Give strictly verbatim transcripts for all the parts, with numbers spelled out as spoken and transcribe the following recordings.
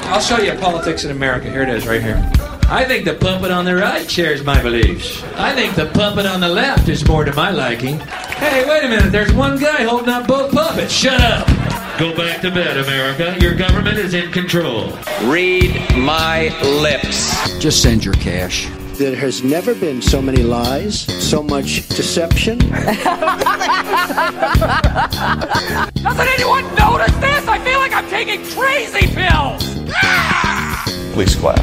I'll show you politics in America. Here it is, right here. I think the puppet on the right shares my beliefs. I think the puppet on the left is more to my liking. Hey, wait a minute. There's one guy holding up both puppets. Shut up. Go back to bed, America. Your government is in control. Read my lips. Just send your cash. There has never been so many lies, so much deception. Doesn't anyone notice this? I feel like I'm taking crazy pills. Please clap.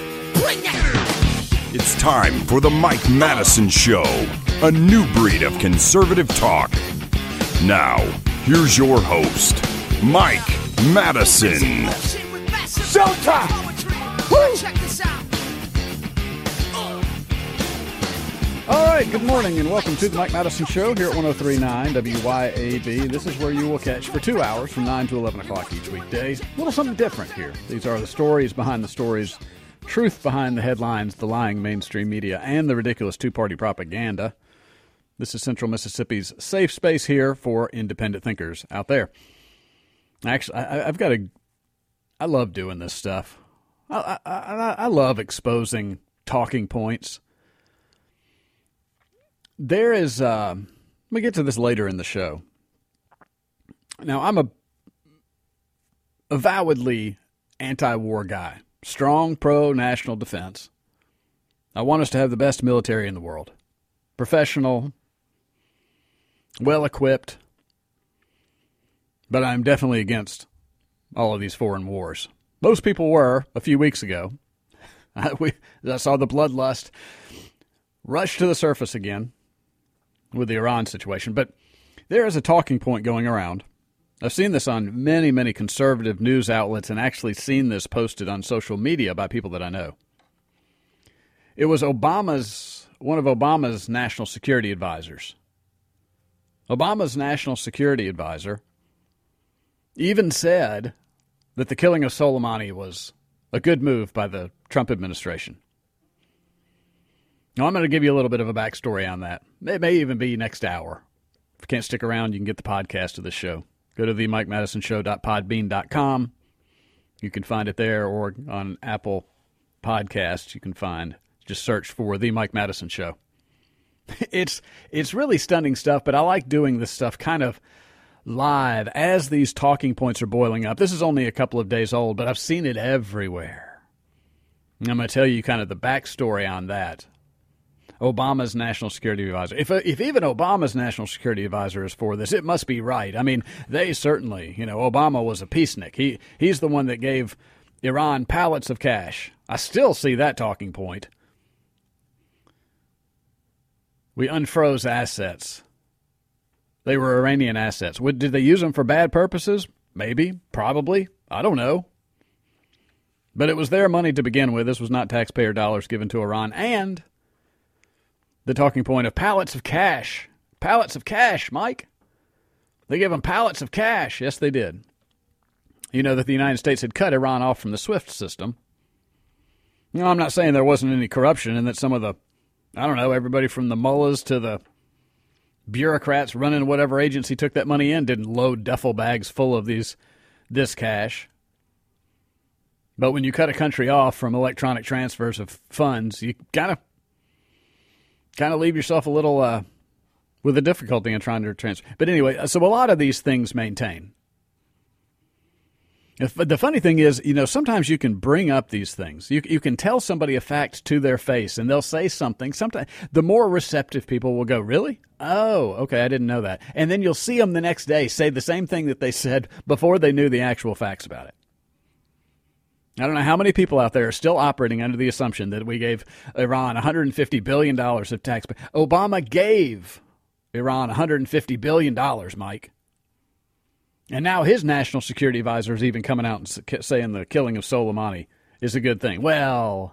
It's time for the Mike Madison Show, a new breed of conservative talk. Now, here's your host, Mike Madison. Showtime! Woo! All right, good morning and welcome to the Mike Madison Show here at one oh three point nine W Y A B. This is where you will catch for two hours from nine to eleven o'clock each weekday. A little something different here. These are the stories behind the stories, truth behind the headlines, the lying mainstream media, and the ridiculous two-party propaganda. This is Central Mississippi's safe space here for independent thinkers out there. Actually, I, I've got a... I love doing this stuff. I, I, I, I love exposing talking points. There is... Uh, we get to this later in the show. Now, I'm a avowedly anti-war guy. Strong pro-national defense. I want us to have the best military in the world. Professional, well-equipped, but I'm definitely against all of these foreign wars. Most people were a few weeks ago. I, we, I saw the bloodlust rush to the surface again with the Iran situation, but there is a talking point going around. I've seen this on many, many conservative news outlets and actually seen this posted on social media by people that I know. It was Obama's, one of Obama's national security advisors. Obama's national security advisor even said that the killing of Soleimani was a good move by the Trump administration. Now, I'm going to give you a little bit of a backstory on that. It may even be next hour. If you can't stick around, you can get the podcast of this show. Go to the mike madison show dot podbean dot com. You can find it there, or on Apple Podcasts. You can find, just search for The Mike Madison Show. It's it's really stunning stuff, but I like doing this stuff kind of live as these talking points are boiling up. This is only a couple of days old, but I've seen it everywhere. And I'm going to tell you kind of the backstory on that. Obama's national security advisor. If if even Obama's national security advisor is for this, it must be right. I mean, they certainly, you know, Obama was a peacenik. He he's the one that gave Iran pallets of cash. I still see that talking point. We unfroze assets. They were Iranian assets. Did they use them for bad purposes? Maybe, probably. I don't know. But it was their money to begin with. This was not taxpayer dollars given to Iran. And the talking point of pallets of cash. Pallets of cash, Mike. They gave them pallets of cash. Yes, they did. You know that the United States had cut Iran off from the SWIFT system. You know, I'm not saying there wasn't any corruption and that some of the, I don't know, everybody from the mullahs to the bureaucrats running whatever agency took that money in didn't load duffel bags full of these this cash. But when you cut a country off from electronic transfers of funds, you kind of kind of leave yourself a little uh, with a difficulty in trying to transfer. But anyway, so a lot of these things maintain. If, the funny thing is, you know, sometimes you can bring up these things. You you can tell somebody a fact to their face, and they'll say something. Sometimes the more receptive people will go, really? Oh, okay, I didn't know that. And then you'll see them the next day say the same thing that they said before they knew the actual facts about it. I don't know how many people out there are still operating under the assumption that we gave Iran one hundred fifty billion dollars of tax. Obama gave Iran one hundred fifty billion dollars, Mike. And now his national security advisor is even coming out and saying the killing of Soleimani is a good thing. Well,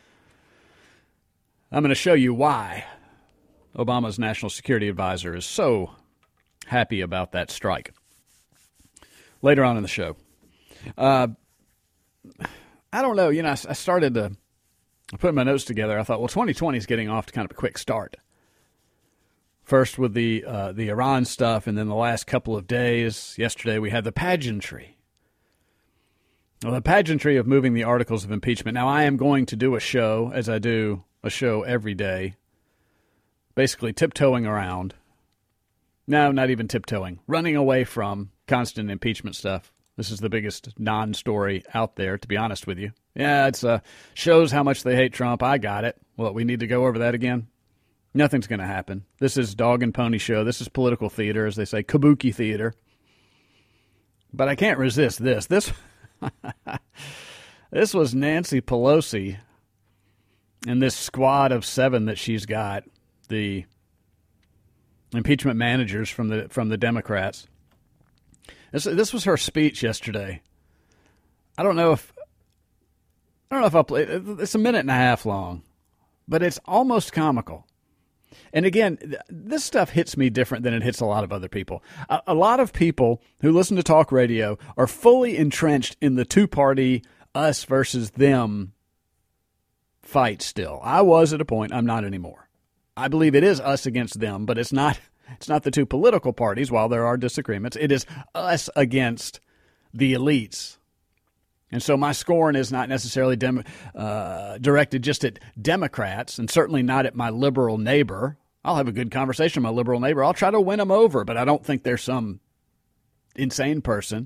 I'm going to show you why Obama's national security advisor is so happy about that strike later on in the show. Uh, I don't know. You know, I, I started to put my notes together. I thought, well, twenty twenty is getting off to kind of a quick start. First with the uh, the Iran stuff, and then the last couple of days. Yesterday we had the pageantry. Well, the pageantry of moving the articles of impeachment. Now, I am going to do a show, as I do a show every day, basically tiptoeing around. No, not even tiptoeing. Running away from constant impeachment stuff. This is the biggest non-story out there, to be honest with you. Yeah, it's uh, shows how much they hate Trump. I got it. What, we need to go over that again? Nothing's going to happen. This is dog and pony show. This is political theater, as they say, kabuki theater. But I can't resist this. This... This was Nancy Pelosi and this squad of seven that she's got, the impeachment managers from the from the Democrats. This this was her speech yesterday. I don't know if I don't know if I'll play. It's a minute and a half long, but it's almost comical. And again, this stuff hits me different than it hits a lot of other people. A, a lot of people who listen to talk radio are fully entrenched in the two-party us versus them fight still. I was at a point. I'm not anymore. I believe it is us against them, but it's not It's not the two political parties, while there are disagreements. It is us against the elites. And so my scorn is not necessarily dem- uh, directed just at Democrats, and certainly not at my liberal neighbor. I'll have a good conversation with my liberal neighbor. I'll try to win them over, but I don't think they're some insane person.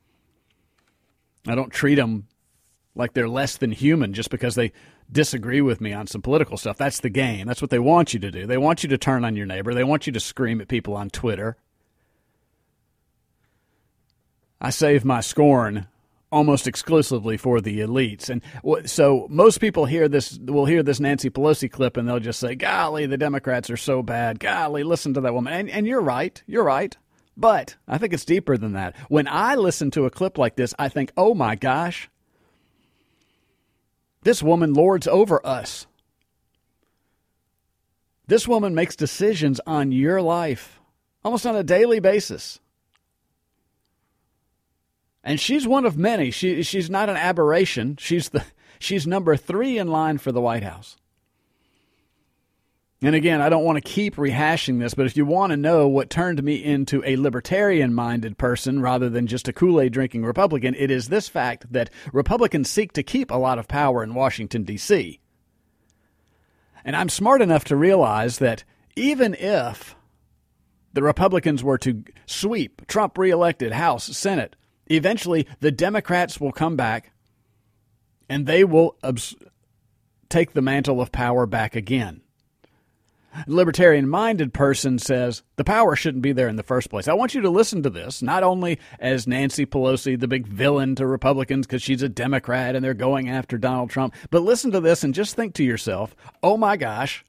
I don't treat them like they're less than human just because they disagree with me on some political stuff. That's the game. That's what they want you to do. They want you to turn on your neighbor. They want you to scream at people on Twitter. I save my scorn almost exclusively for the elites. And so most people hear this, will hear this Nancy Pelosi clip and they'll just say, golly, the Democrats are so bad. Golly, listen to that woman. And, and you're right. You're right. But I think it's deeper than that. When I listen to a clip like this, I think, oh my gosh, this woman lords over us. This woman makes decisions on your life almost on a daily basis. And she's one of many. She she's not an aberration. She's the she's number three in line for the White House. And again, I don't want to keep rehashing this, but if you want to know what turned me into a libertarian-minded person rather than just a Kool-Aid drinking Republican, it is this fact that Republicans seek to keep a lot of power in Washington, D C. And I'm smart enough to realize that even if the Republicans were to sweep Trump reelected House, Senate, eventually the Democrats will come back and they will abs- take the mantle of power back again. A libertarian-minded person says the power shouldn't be there in the first place. I want you to listen to this, not only as Nancy Pelosi, the big villain to Republicans because she's a Democrat and they're going after Donald Trump, but listen to this and just think to yourself, oh my gosh,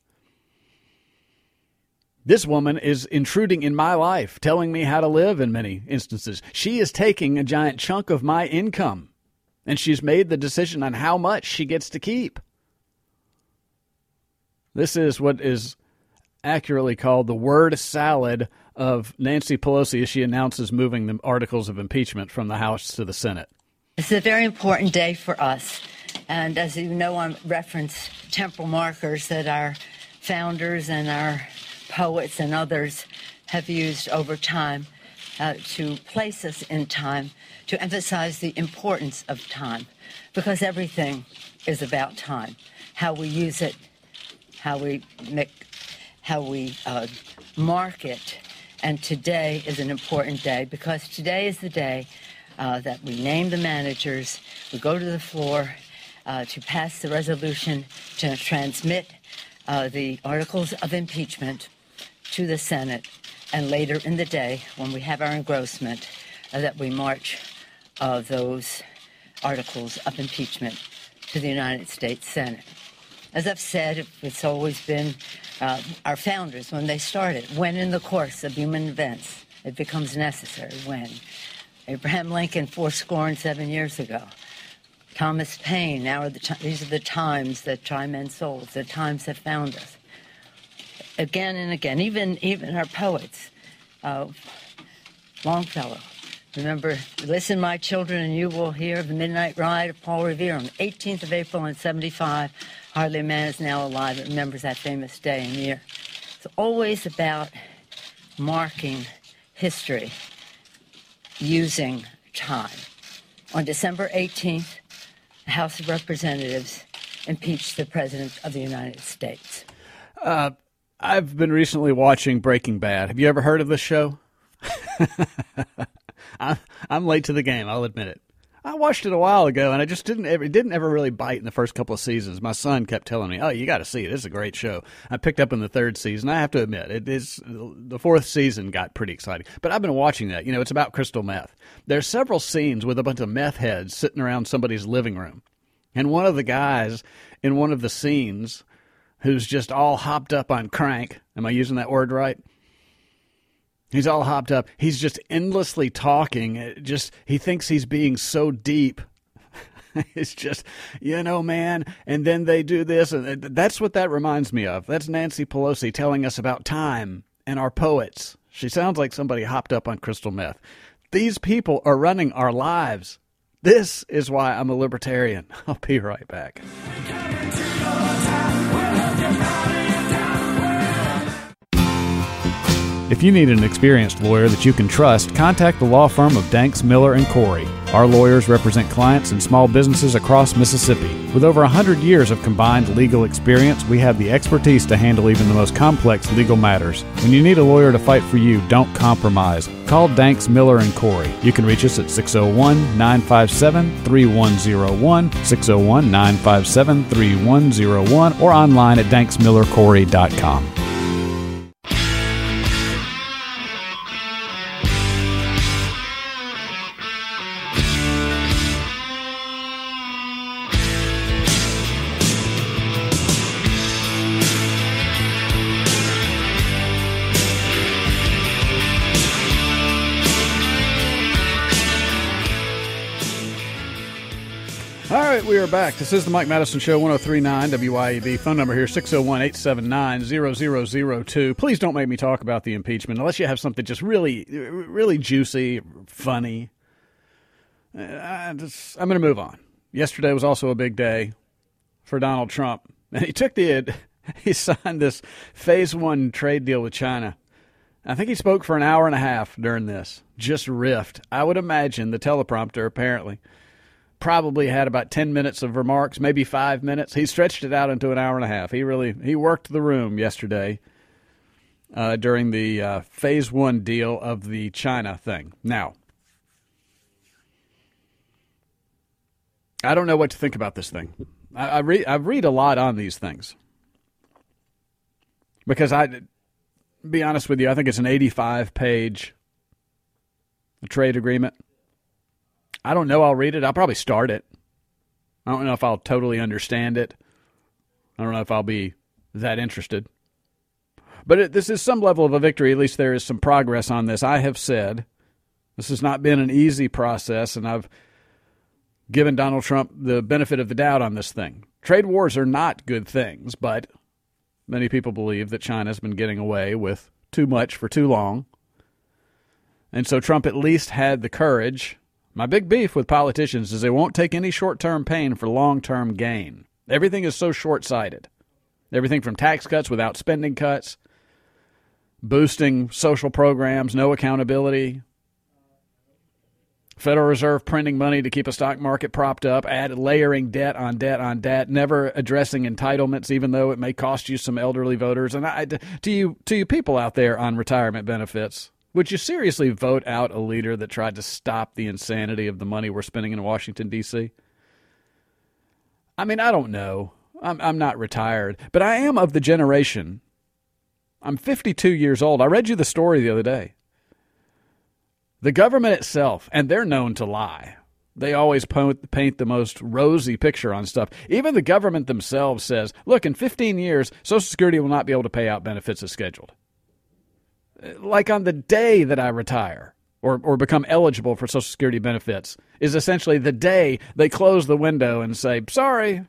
this woman is intruding in my life, telling me how to live in many instances. She is taking a giant chunk of my income, and she's made the decision on how much she gets to keep. This is what is accurately called the word salad of Nancy Pelosi as she announces moving the articles of impeachment from the House to the Senate. It's a very important day for us. And as you know, I reference temporal markers that our founders and our poets and others have used over time uh, to place us in time, to emphasize the importance of time, because everything is about time, how we use it, how we make, how we uh, mark it. And today is an important day because today is the day uh, that we name the managers, we go to the floor uh, to pass the resolution to transmit uh, the articles of impeachment to the Senate, and later in the day, when we have our engrossment, uh, that we march uh, those articles of impeachment to the United States Senate. As I've said, it's always been uh, our founders when they started, when in the course of human events it becomes necessary, when Abraham Lincoln fourscore and seven years ago, Thomas Paine, now are the t- these are the times that try men's souls, the times that found us. Again and again, even even our poets, uh, Longfellow. Remember, listen, my children, and you will hear of the midnight ride of Paul Revere on the eighteenth of April in seventy-five. Hardly a man is now alive that remembers that famous day and year. It's always about marking history using time. On December eighteenth, the House of Representatives impeached the President of the United States. Uh, I've been recently watching Breaking Bad. Have you ever heard of this show? I'm, I'm late to the game, I'll admit it. I watched it a while ago, and I just didn't ever, it didn't ever really bite in the first couple of seasons. My son kept telling me, oh, you got to see it. It's a great show. I picked up in the third season. I have to admit, it is the fourth season got pretty exciting. But I've been watching that. You know, it's about crystal meth. There's several scenes with a bunch of meth heads sitting around somebody's living room. And one of the guys in one of the scenes who's just all hopped up on crank, am I using that word right? He's all hopped up. He's just endlessly talking. It just he thinks he's being so deep. It's just, you know, man. And then they do this. And that's what that reminds me of. That's Nancy Pelosi telling us about time and our poets. She sounds like somebody hopped up on crystal meth. These people are running our lives. This is why I'm a libertarian. I'll be right back. If you need an experienced lawyer that you can trust, contact the law firm of Danks, Miller and Corey. Our lawyers represent clients and small businesses across Mississippi. With over one hundred years of combined legal experience, we have the expertise to handle even the most complex legal matters. When you need a lawyer to fight for you, don't compromise. Call Danks, Miller and Corey. You can reach us at six oh one, nine five seven, three one oh one, six oh one, nine five seven, three one oh one, or online at danks miller corey dot com. We are back. This is the Mike Madison Show, one oh three point nine W I E B. Phone number here, six oh one, eight seven nine, zero zero zero two. Please don't make me talk about the impeachment unless you have something just really, really juicy, funny. I just, I'm going to move on. Yesterday was also a big day for Donald Trump. And he took the, he signed this phase one trade deal with China. I think he spoke for an hour and a half during this. Just riffed. I would imagine the teleprompter, apparently, probably had about ten minutes of remarks, maybe five minutes. He stretched it out into an hour and a half. He really, he worked the room yesterday uh, during the uh, phase one deal of the China thing. Now, I don't know what to think about this thing. I, I read, I read a lot on these things because I, to be honest with you, I think it's an eighty-five page trade agreement. I don't know I'll read it. I'll probably start it. I don't know if I'll totally understand it. I don't know if I'll be that interested. But it, this is some level of a victory. At least there is some progress on this. I have said this has not been an easy process, and I've given Donald Trump the benefit of the doubt on this thing. Trade wars are not good things, but many people believe that China's been getting away with too much for too long. And so Trump at least had the courage. My big beef with politicians is they won't take any short-term pain for long-term gain. Everything is so short-sighted. Everything from tax cuts without spending cuts, boosting social programs, no accountability, Federal Reserve printing money to keep a stock market propped up, add layering debt on debt on debt, never addressing entitlements, even though it may cost you some elderly voters. And I, to you, to you people out there on retirement benefits, would you seriously vote out a leader that tried to stop the insanity of the money we're spending in Washington, D C? I mean, I don't know. I'm, I'm not retired, but I am of the generation. I'm fifty-two years old. I read you the story the other day. The government itself, and they're known to lie. They always paint the most rosy picture on stuff. Even the government themselves says, look, in fifteen years, Social Security will not be able to pay out benefits as scheduled. Like on the day that I retire or, or become eligible for Social Security benefits is essentially the day they close the window and say, sorry.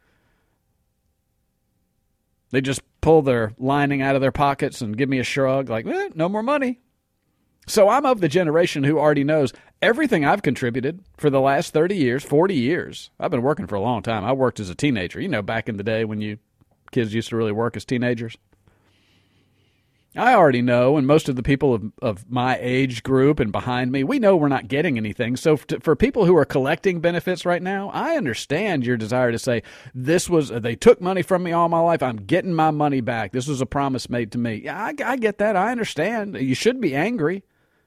They just pull their lining out of their pockets and give me a shrug like, eh, no more money. So I'm of the generation who already knows everything I've contributed for the last thirty years, forty years. I've been working for a long time. I worked as a teenager. You know, back in the day when you kids used to really work as teenagers. I already know, and most of the people of, of my age group and behind me, we know we're not getting anything. So for, for people who are collecting benefits right now, I understand your desire to say, this was, they took money from me all my life. I'm getting my money back. This was a promise made to me. Yeah, I, I get that. I understand. You should be angry.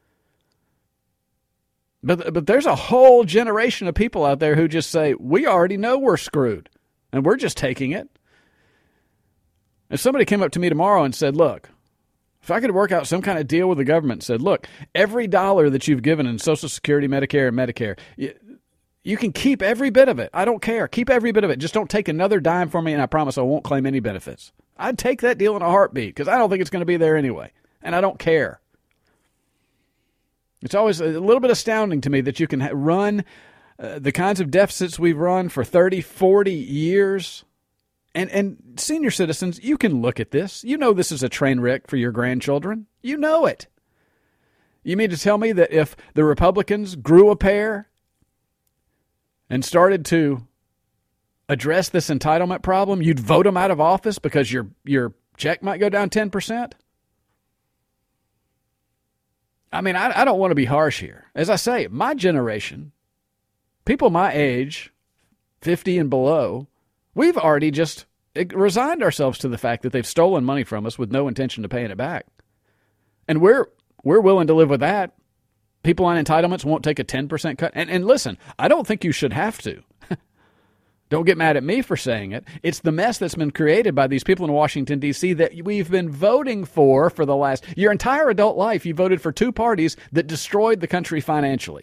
But, but there's a whole generation of people out there who just say, we already know we're screwed, and we're just taking it. If somebody came up to me tomorrow and said, look, if I could work out some kind of deal with the government and said, look, every dollar that you've given in Social Security, Medicare, and Medicare, you, you can keep every bit of it. I don't care. Keep every bit of it. Just don't take another dime from me, and I promise I won't claim any benefits. I'd take that deal in a heartbeat because I don't think it's going to be there anyway, and I don't care. It's always a little bit astounding to me that you can run uh, the kinds of deficits we've run for thirty, forty years. And and senior citizens, you can look at this. You know this is a train wreck for your grandchildren. You know it. You mean to tell me that if the Republicans grew a pair and started to address this entitlement problem, you'd vote them out of office because your your check might go down ten percent? I mean, I, I don't want to be harsh here. As I say, my generation, people my age, fifty and below, we've already just resigned ourselves to the fact that they've stolen money from us with no intention of paying it back. And we're we're willing to live with that. People on entitlements won't take a ten percent cut. And, and listen, I don't think you should have to. Don't get mad at me for saying it. It's the mess that's been created by these people in Washington, D C that we've been voting for for the last... Your entire adult life, you voted for two parties that destroyed the country financially.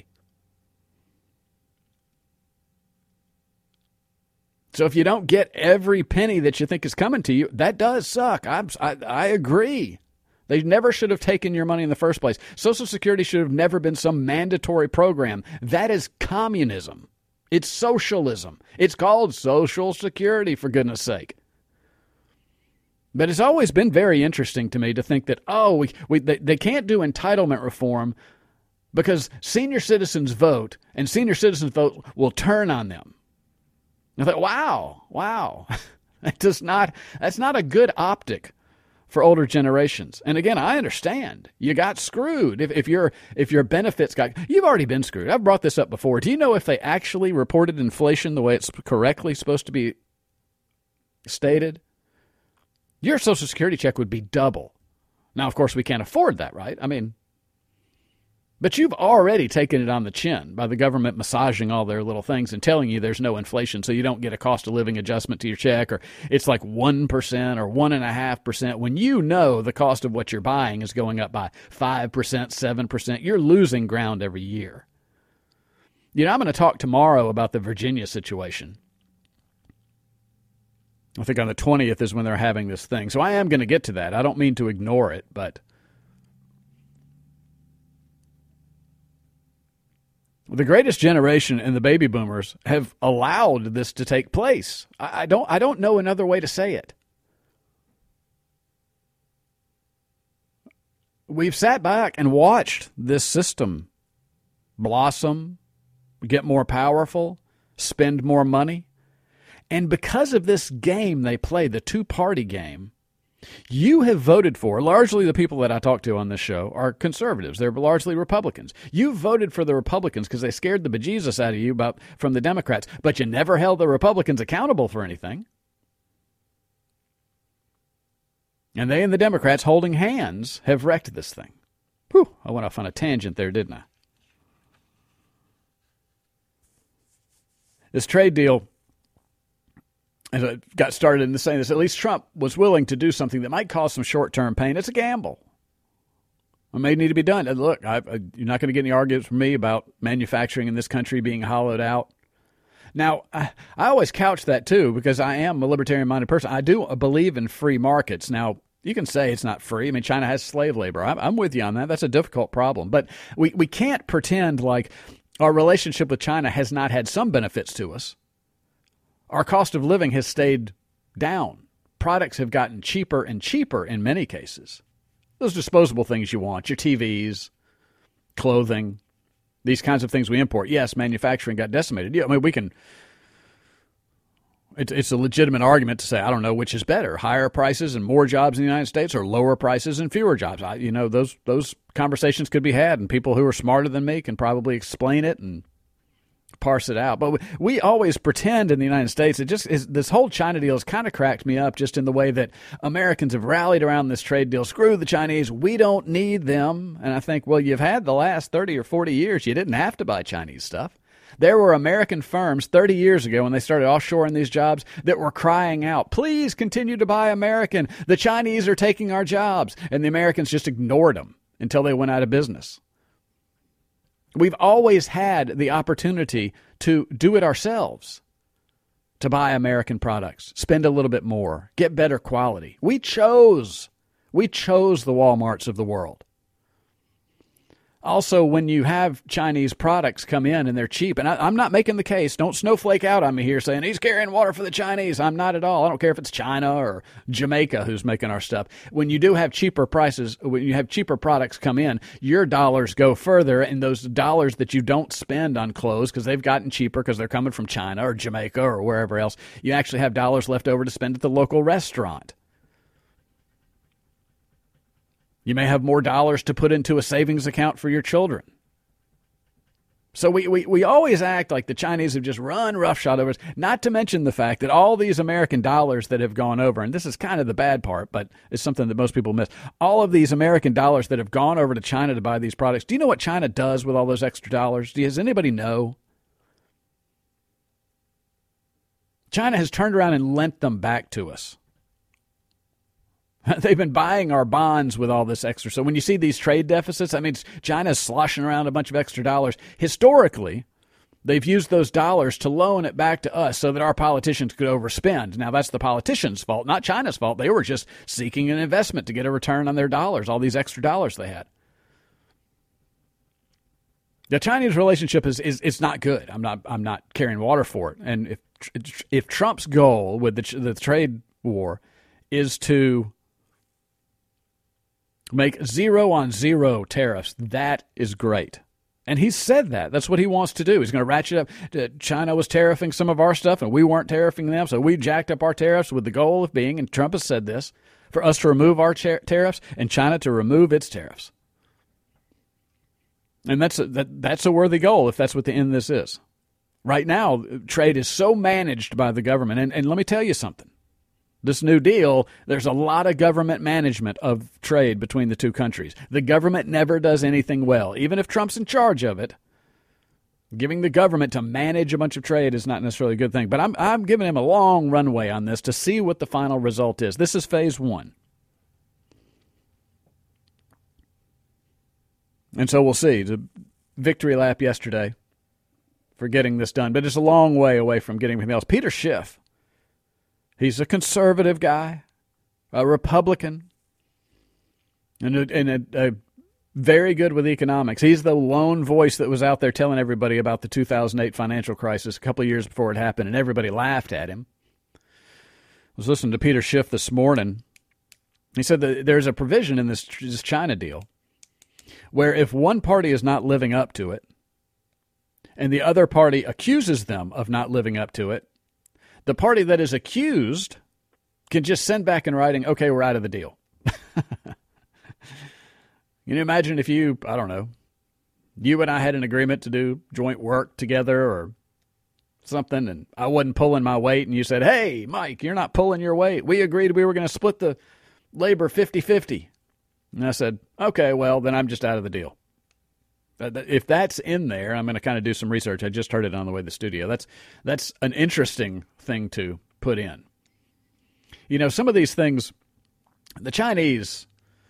So if you don't get every penny that you think is coming to you, that does suck. I'm, I, I agree. They never should have taken your money in the first place. Social Security should have never been some mandatory program. That is communism. It's socialism. It's called Social Security, for goodness sake. But it's always been very interesting to me to think that, oh, we, we they, they can't do entitlement reform because senior citizens vote, and senior citizens vote will turn on them. I thought, wow, wow. That does not, that's not a good optic for older generations. And again, I understand. You got screwed. If, if, your, if your benefits got... You've already been screwed. I've brought this up before. Do you know if they actually reported inflation the way it's correctly supposed to be stated? Your Social Security check would be double. Now, of course, we can't afford that, right? I mean... But you've already taken it on the chin by the government massaging all their little things and telling you there's no inflation, so you don't get a cost of living adjustment to your check, or it's like one percent or one point five percent. When you know the cost of what you're buying is going up by five percent, seven percent, you're losing ground every year. You know, I'm going to talk tomorrow about the Virginia situation. I think on the twentieth is when they're having this thing. So I am going to get to that. I don't mean to ignore it, but... The greatest generation and the baby boomers have allowed this to take place. I, I don't I don't know another way to say it. We've sat back and watched this system blossom, get more powerful, spend more money. And because of this game they play, the two-party game, you have voted for, largely the people that I talk to on this show are conservatives. They're largely Republicans. You voted for the Republicans because they scared the bejesus out of you about, from the Democrats, but you never held the Republicans accountable for anything. And they and the Democrats holding hands have wrecked this thing. Whew, I went off on a tangent there, didn't I? This trade deal... As I got started in saying this, at least Trump was willing to do something that might cause some short-term pain. It's a gamble. It may need to be done. And look, I, I, you're not going to get any arguments from me about manufacturing in this country being hollowed out. Now, I, I always couch that, too, because I am a libertarian-minded person. I do believe in free markets. Now, you can say it's not free. I mean, China has slave labor. I'm, I'm with you on that. That's a difficult problem. But we, we can't pretend like our relationship with China has not had some benefits to us. Our cost of living has stayed down. Products have gotten cheaper and cheaper in many cases. Those disposable things you want, your T Vs, clothing, these kinds of things we import. Yes, manufacturing got decimated. Yeah, I mean, we can... it's, it's a legitimate argument to say, I don't know which is better, higher prices and more jobs in the United States or lower prices and fewer jobs. I, you know, those those conversations could be had, and people who are smarter than me can probably explain it and parse it out. But we, we always pretend in the United States, it just is, this whole China deal has kind of cracked me up just in the way that Americans have rallied around this trade deal. Screw the Chinese. We don't need them. And I think, well, you've had the last thirty or forty years. You didn't have to buy Chinese stuff. There were American firms thirty years ago when they started offshoring these jobs that were crying out, please continue to buy American. The Chinese are taking our jobs. And the Americans just ignored them until they went out of business. We've always had the opportunity to do it ourselves, to buy American products, spend a little bit more, get better quality. We chose. We chose the Walmarts of the world. Also, when you have Chinese products come in and they're cheap, and I, I'm not making the case, don't snowflake out on me here saying he's carrying water for the Chinese. I'm not at all. I don't care if it's China or Jamaica who's making our stuff. When you do have cheaper prices, when you have cheaper products come in, your dollars go further, and those dollars that you don't spend on clothes because they've gotten cheaper because they're coming from China or Jamaica or wherever else, you actually have dollars left over to spend at the local restaurant. You may have more dollars to put into a savings account for your children. So we, we, we always act like the Chinese have just run roughshod over us, not to mention the fact that all these American dollars that have gone over, and this is kind of the bad part, but it's something that most people miss, all of these American dollars that have gone over to China to buy these products, do you know what China does with all those extra dollars? Does anybody know? China has turned around and lent them back to us. They've been buying our bonds with all this extra. So when you see these trade deficits, I mean, China's sloshing around a bunch of extra dollars. Historically, they've used those dollars to loan it back to us so that our politicians could overspend. Now, that's the politicians' fault, not China's fault. They were just seeking an investment to get a return on their dollars, all these extra dollars they had. The Chinese relationship is, is it's not good. I'm not I'm not carrying water for it. And if if Trump's goal with the, the trade war is to make zero on zero tariffs, that is great. And he said that. That's what he wants to do. He's going to ratchet up. China was tariffing some of our stuff, and we weren't tariffing them, so we jacked up our tariffs with the goal of being, and Trump has said this, for us to remove our tar- tariffs and China to remove its tariffs. And that's a, that, that's a worthy goal if that's what the end of this is. Right now, trade is so managed by the government. And, and let me tell you something. This new deal, there's a lot of government management of trade between the two countries. The government never does anything well. Even if Trump's in charge of it, giving the government to manage a bunch of trade is not necessarily a good thing. But I'm, I'm giving him a long runway on this to see what the final result is. This is phase one. And so we'll see. The victory lap yesterday for getting this done. But it's a long way away from getting anything else. Peter Schiff. He's a conservative guy, a Republican, and, a, and a, a very good with economics. He's the lone voice that was out there telling everybody about the two thousand eight financial crisis a couple of years before it happened, and everybody laughed at him. I was listening to Peter Schiff this morning. He said that there's a provision in this, this China deal where if one party is not living up to it and the other party accuses them of not living up to it, the party that is accused can just send back in writing, okay, we're out of the deal. Can you imagine if you, I don't know, you and I had an agreement to do joint work together or something, and I wasn't pulling my weight, and you said, hey, Mike, you're not pulling your weight. We agreed we were going to split the labor fifty-fifty. And I said, okay, well, then I'm just out of the deal. If that's in there, I'm going to kind of do some research. I just heard it on the way to the studio. That's that's an interesting thing to put in. You know, some of these things, the Chinese,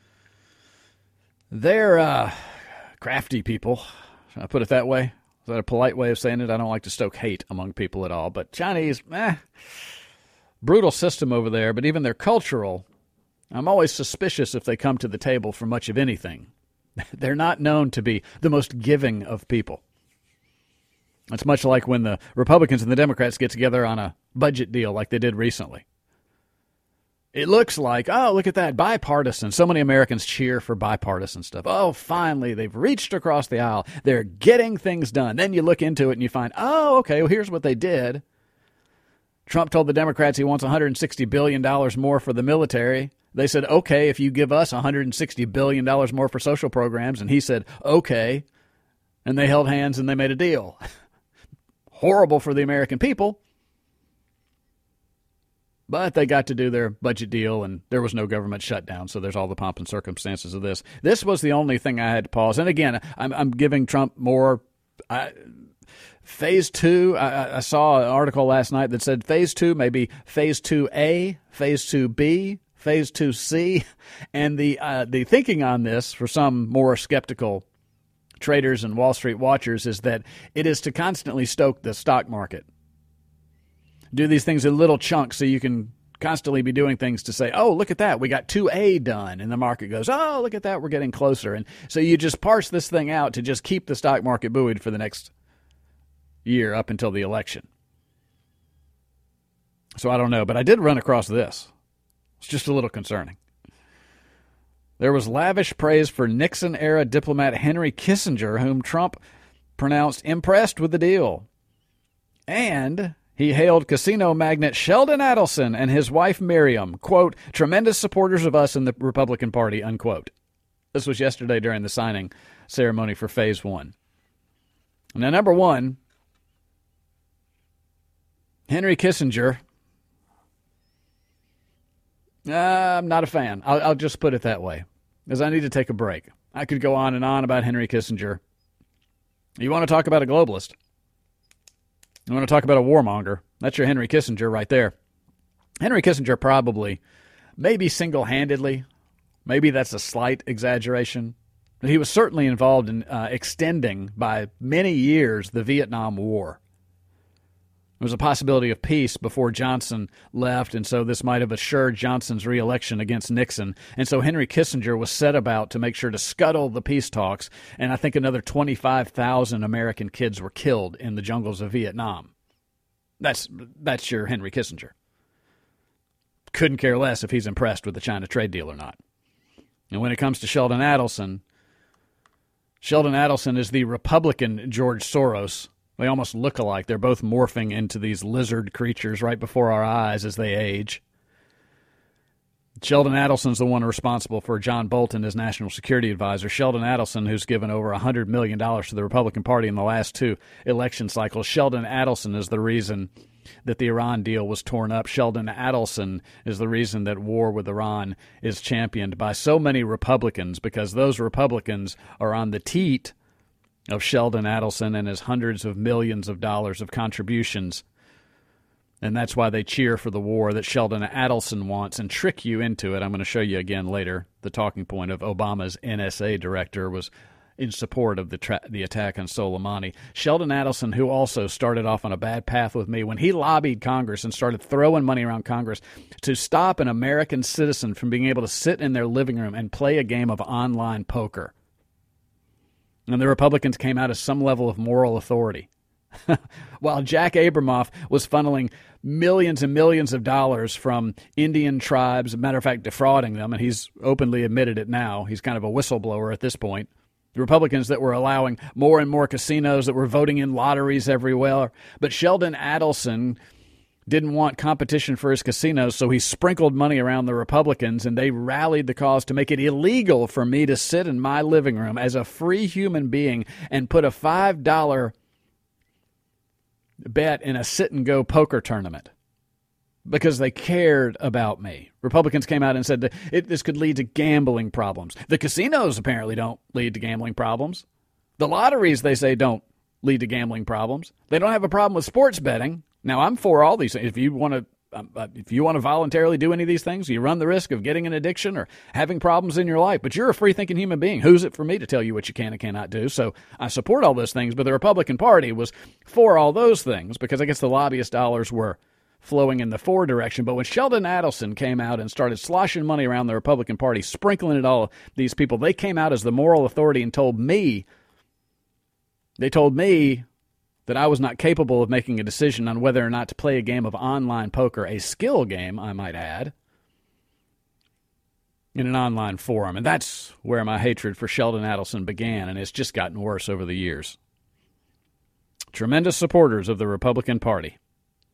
they're uh, crafty people. Should I put it that way? Is that a polite way of saying it? I don't like to stoke hate among people at all. But Chinese, eh, brutal system over there. But even their cultural, I'm always suspicious if they come to the table for much of anything. They're not known to be the most giving of people. It's much like when the Republicans and the Democrats get together on a budget deal like they did recently. It looks like, oh, look at that, bipartisan. So many Americans cheer for bipartisan stuff. Oh, finally, they've reached across the aisle. They're getting things done. Then you look into it and you find, oh, okay, well, here's what they did. Trump told the Democrats he wants one hundred sixty billion dollars more for the military. They said, okay, if you give us one hundred sixty billion dollars more for social programs. And he said, okay. And they held hands and they made a deal. Horrible for the American people. But they got to do their budget deal, and there was no government shutdown, so there's all the pomp and circumstances of this. This was the only thing I had to pause. And again, I'm, I'm giving Trump more. I, phase two, I, I saw an article last night that said phase two may be phase two A, phase two B, phase two C. And the uh, the thinking on this for some more skeptical traders and Wall Street watchers is that it is to constantly stoke the stock market. Do these things in little chunks so you can constantly be doing things to say, oh, look at that, we got two A done. And the market goes, oh, look at that, we're getting closer. And so you just parse this thing out to just keep the stock market buoyed for the next year up until the election. So I don't know, but I did run across this. It's just a little concerning. There was lavish praise for Nixon-era diplomat Henry Kissinger, whom Trump pronounced impressed with the deal. And he hailed casino magnate Sheldon Adelson and his wife Miriam, quote, tremendous supporters of us in the Republican Party, unquote. This was yesterday during the signing ceremony for Phase One. Now, number one, Henry Kissinger, uh, I'm not a fan. I'll, I'll just put it that way, because I need to take a break. I could go on and on about Henry Kissinger. You want to talk about a globalist? You want to talk about a warmonger? That's your Henry Kissinger right there. Henry Kissinger probably, maybe single-handedly, maybe that's a slight exaggeration, but he was certainly involved in uh, extending by many years the Vietnam War. There was a possibility of peace before Johnson left, and so this might have assured Johnson's re-election against Nixon. And so Henry Kissinger was set about to make sure to scuttle the peace talks, and I think another twenty-five thousand American kids were killed in the jungles of Vietnam. That's that's your Henry Kissinger. Couldn't care less if he's impressed with the China trade deal or not. And when it comes to Sheldon Adelson, Sheldon Adelson is the Republican George Soros. They almost look alike. They're both morphing into these lizard creatures right before our eyes as they age. Sheldon Adelson's the one responsible for John Bolton as National Security Advisor. Sheldon Adelson, who's given over one hundred million dollars to the Republican Party in the last two election cycles. Sheldon Adelson is the reason that the Iran deal was torn up. Sheldon Adelson is the reason that war with Iran is championed by so many Republicans, because those Republicans are on the teat of Sheldon Adelson and his hundreds of millions of dollars of contributions. And that's why they cheer for the war that Sheldon Adelson wants and trick you into it. I'm going to show you again later. The talking point of Obama's N S A director was in support of the tra- the attack on Soleimani. Sheldon Adelson, who also started off on a bad path with me, when he lobbied Congress and started throwing money around Congress to stop an American citizen from being able to sit in their living room and play a game of online poker. And the Republicans came out as some level of moral authority. While Jack Abramoff was funneling millions and millions of dollars from Indian tribes, as a matter of fact, defrauding them, and he's openly admitted it now. He's kind of a whistleblower at this point. The Republicans that were allowing more and more casinos, that were voting in lotteries everywhere. But Sheldon Adelson didn't want competition for his casinos, so he sprinkled money around the Republicans, and they rallied the cause to make it illegal for me to sit in my living room as a free human being and put a five dollar bet in a sit-and-go poker tournament because they cared about me. Republicans came out and said that it, this could lead to gambling problems. The casinos apparently don't lead to gambling problems. The lotteries, they say, don't lead to gambling problems. They don't have a problem with sports betting. Now, I'm for all these things. If you want to, um, uh, if you want to voluntarily do any of these things, you run the risk of getting an addiction or having problems in your life. But you're a free-thinking human being. Who's it for me to tell you what you can and cannot do? So I support all those things. But the Republican Party was for all those things because I guess the lobbyist dollars were flowing in the for direction. But when Sheldon Adelson came out and started sloshing money around the Republican Party, sprinkling it all these people, they came out as the moral authority and told me, they told me that I was not capable of making a decision on whether or not to play a game of online poker, a skill game, I might add, in an online forum. And that's where my hatred for Sheldon Adelson began, and it's just gotten worse over the years. Tremendous supporters of the Republican Party.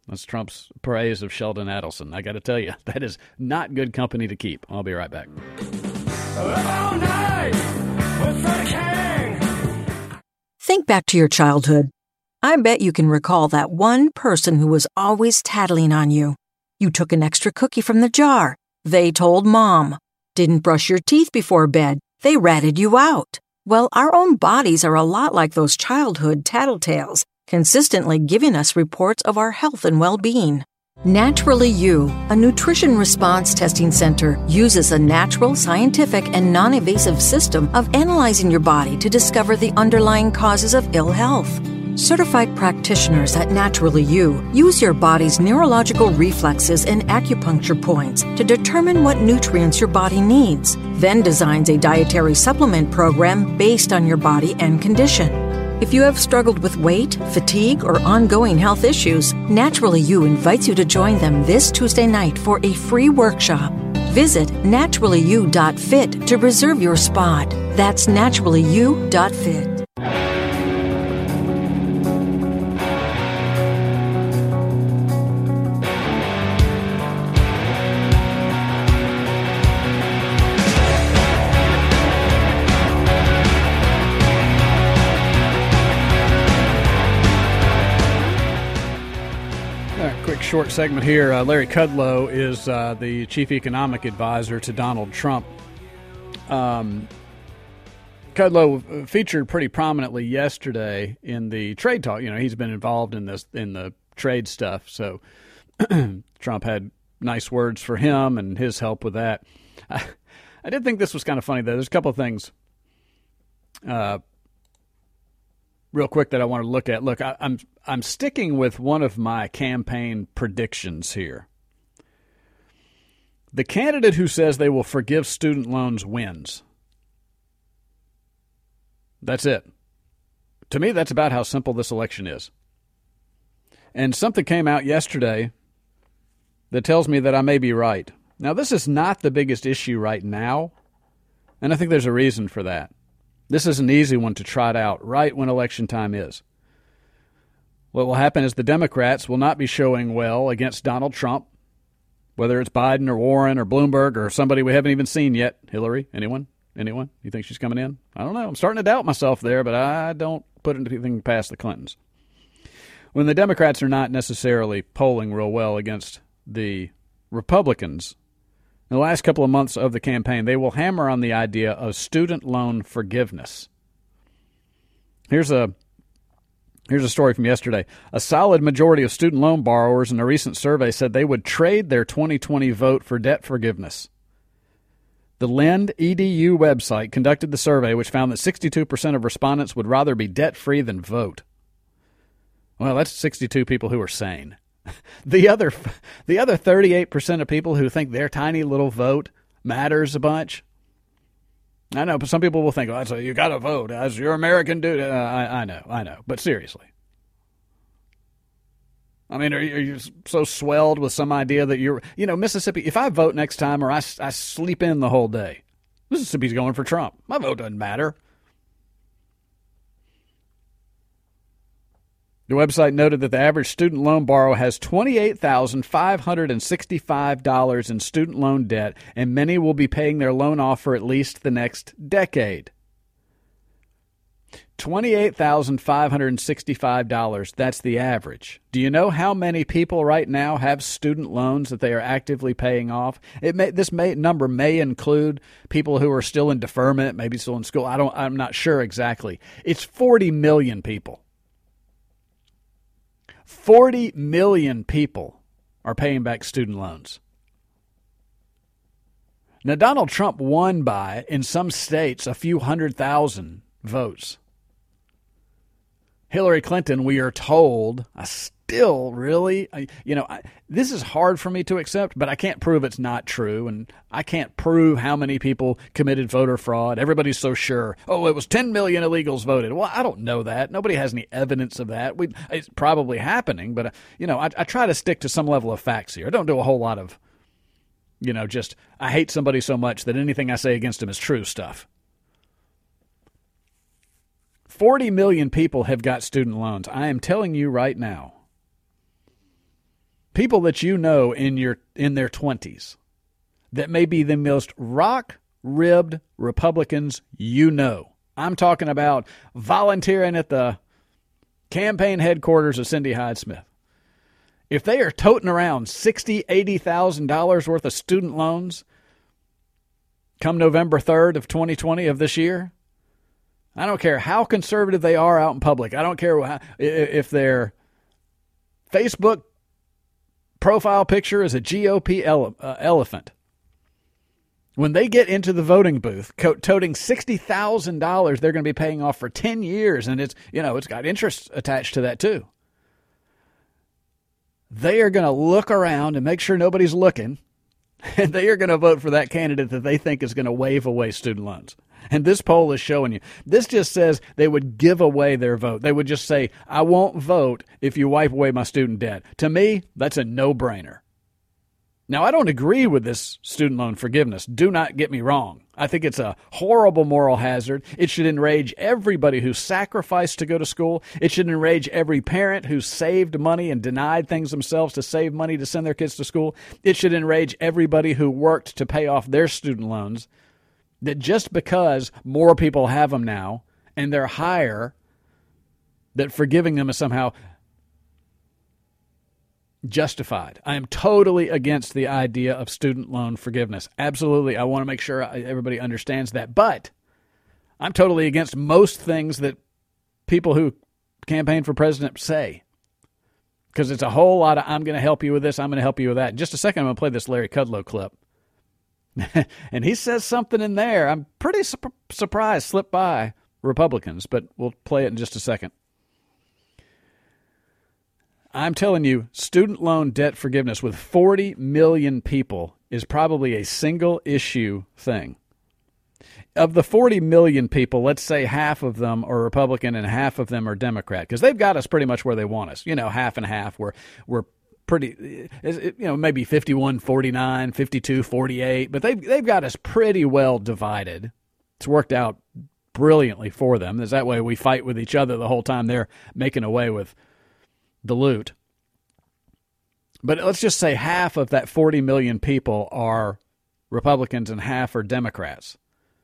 That's Trump's praise of Sheldon Adelson. I got to tell you, that is not good company to keep. I'll be right back. All night with the king. Think back to your childhood. I bet you can recall that one person who was always tattling on you. You took an extra cookie from the jar. They told mom. Didn't brush your teeth before bed. They ratted you out. Well, our own bodies are a lot like those childhood tattletales, consistently giving us reports of our health and well-being. Naturally You, a nutrition response testing center, uses a natural, scientific, and non-invasive system of analyzing your body to discover the underlying causes of ill health. Certified practitioners at Naturally You use your body's neurological reflexes and acupuncture points to determine what nutrients your body needs, then designs a dietary supplement program based on your body and condition. If you have struggled with weight, fatigue, or ongoing health issues, Naturally You invites you to join them this Tuesday night for a free workshop. Visit naturally you dot fit to reserve your spot. That's naturally you dot fit. Short segment here. Uh, Larry Kudlow is uh, the chief economic advisor to Donald Trump. Um, Kudlow featured pretty prominently yesterday in the trade talk. You know, he's been involved in this in the trade stuff, so Trump had nice words for him and his help with that. I, I did think this was kind of funny, though. There's a couple of things uh, real quick that I want to look at. Look, I, I'm I'm sticking with one of my campaign predictions here. The candidate who says they will forgive student loans wins. That's it. To me, that's about how simple this election is. And something came out yesterday that tells me that I may be right. Now, this is not the biggest issue right now, and I think there's a reason for that. This is an easy one to trot out right when election time is. What will happen is the Democrats will not be showing well against Donald Trump, whether it's Biden or Warren or Bloomberg or somebody we haven't even seen yet. Hillary, anyone? Anyone? You think she's coming in? I don't know. I'm starting to doubt myself there, but I don't put anything past the Clintons. When the Democrats are not necessarily polling real well against the Republicans, in the last couple of months of the campaign, they will hammer on the idea of student loan forgiveness. Here's a here's a story from yesterday. A solid majority of student loan borrowers in a recent survey said they would trade their twenty twenty vote for debt forgiveness. The Lend dot E D U website conducted the survey, which found that sixty-two percent of respondents would rather be debt-free than vote. Well, that's sixty-two people who are sane. The other the other thirty-eight percent of people who think their tiny little vote matters a bunch. I know, but some people will think, oh, so you got to vote as your American duty. Uh, I, I know, I know. But seriously. I mean, are you, are you so swelled with some idea that you're, you know, Mississippi, if I vote next time or I, I sleep in the whole day, Mississippi's going for Trump. My vote doesn't matter. The website noted that the average student loan borrower has twenty-eight thousand five hundred sixty-five dollars in student loan debt, and many will be paying their loan off for at least the next decade. twenty-eight thousand five hundred sixty-five dollars, that's the average. Do you know how many people right now have student loans that they are actively paying off? It may, this may, number may include people who are still in deferment, maybe still in school. I don't, I'm not sure exactly. It's forty million people. forty million people are paying back student loans. Now, Donald Trump won by, in some states, a few hundred thousand votes. Hillary Clinton, we are told, I still really, I, you know, I, this is hard for me to accept, but I can't prove it's not true, and I can't prove how many people committed voter fraud. Everybody's so sure, oh, it was ten million illegals voted. Well, I don't know that. Nobody has any evidence of that. We, it's probably happening, but, uh, you know, I, I try to stick to some level of facts here. I don't do a whole lot of, you know, just I hate somebody so much that anything I say against them is true stuff. forty million people have got student loans. I am telling you right now, people that you know in your in their twenties that may be the most rock-ribbed Republicans you know. I'm talking about volunteering at the campaign headquarters of Cindy Hyde-Smith. If they are toting around sixty thousand dollars, eighty thousand dollars worth of student loans come November third of twenty twenty of this year, I don't care how conservative they are out in public. I don't care how, if their Facebook profile picture is a G O P ele- uh, elephant. When they get into the voting booth, co- toting sixty thousand dollars they're going to be paying off for ten years, and it's, you know, it's got interest attached to that too. They are going to look around and make sure nobody's looking, and they are going to vote for that candidate that they think is going to waive away student loans. And this poll is showing you. This just says they would give away their vote. They would just say, I won't vote if you wipe away my student debt. To me, that's a no-brainer. Now, I don't agree with this student loan forgiveness. Do not get me wrong. I think it's a horrible moral hazard. It should enrage everybody who sacrificed to go to school. It should enrage every parent who saved money and denied things themselves to save money to send their kids to school. It should enrage everybody who worked to pay off their student loans. That just because more people have them now and they're higher, that forgiving them is somehow justified. I am totally against the idea of student loan forgiveness. Absolutely. I want to make sure everybody understands that. But I'm totally against most things that people who campaign for president say. Because it's a whole lot of, I'm going to help you with this, I'm going to help you with that. In just a second, I'm going to play this Larry Kudlow clip. And he says something in there I'm pretty su- surprised slipped by Republicans, but we'll play it in just a second. I'm telling you, student loan debt forgiveness with forty million people is probably a single issue thing. Of the forty million people, let's say half of them are Republican and half of them are Democrat, because they've got us pretty much where they want us. You know, half and half. We're, we're pretty, you know, maybe fifty-one forty-nine, fifty-two forty-eight, but they've, they've got us pretty well divided. It's worked out brilliantly for them. Is that way we fight with each other the whole time they're making away with the loot. But let's just say half of that forty million people are Republicans and half are Democrats.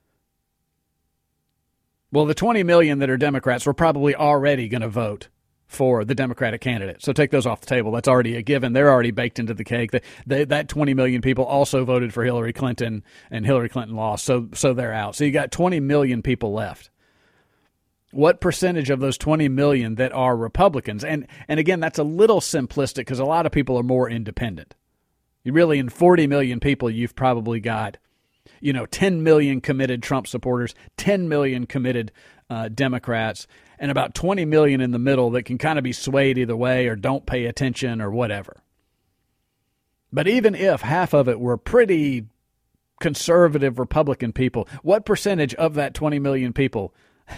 Well, the twenty million that are Democrats were probably already going to vote for the Democratic candidate. So take those off the table. That's already a given. They're already baked into the cake. They, they, that twenty million people also voted for Hillary Clinton, and Hillary Clinton lost, so so they're out. So you got twenty million people left. What percentage of those twenty million that are Republicans? And and again, that's a little simplistic because a lot of people are more independent. You really, in forty million people, you've probably got, you know, ten million committed Trump supporters, ten million committed uh, Democrats, and about twenty million in the middle that can kind of be swayed either way or don't pay attention or whatever. But even if half of it were pretty conservative Republican people, what percentage of that twenty million people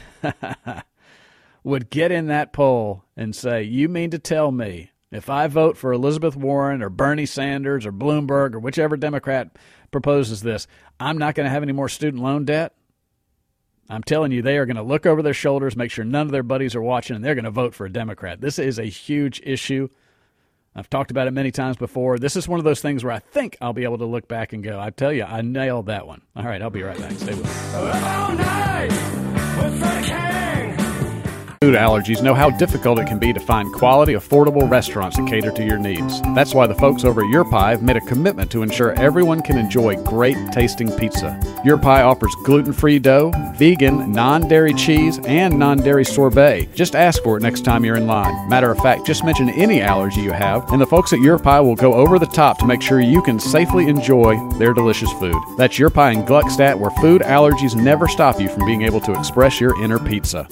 would get in that poll and say, you mean to tell me if I vote for Elizabeth Warren or Bernie Sanders or Bloomberg or whichever Democrat proposes this, I'm not going to have any more student loan debt? I'm telling you, they are going to look over their shoulders, make sure none of their buddies are watching, and they're going to vote for a Democrat. This is a huge issue. I've talked about it many times before. This is one of those things where I think I'll be able to look back and go, I tell you, I nailed that one. All right, I'll be right back. Stay with me. All night with the king. Food allergies know how difficult it can be to find quality, affordable restaurants that cater to your needs. That's why the folks over at Your Pie have made a commitment to ensure everyone can enjoy great tasting pizza. Your Pie offers gluten-free dough, vegan, non-dairy cheese, and non-dairy sorbet. Just ask for it next time you're in line. Matter of fact, just mention any allergy you have, and the folks at Your Pie will go over the top to make sure you can safely enjoy their delicious food. That's Your Pie in Gluckstadt, where food allergies never stop you from being able to express your inner pizza.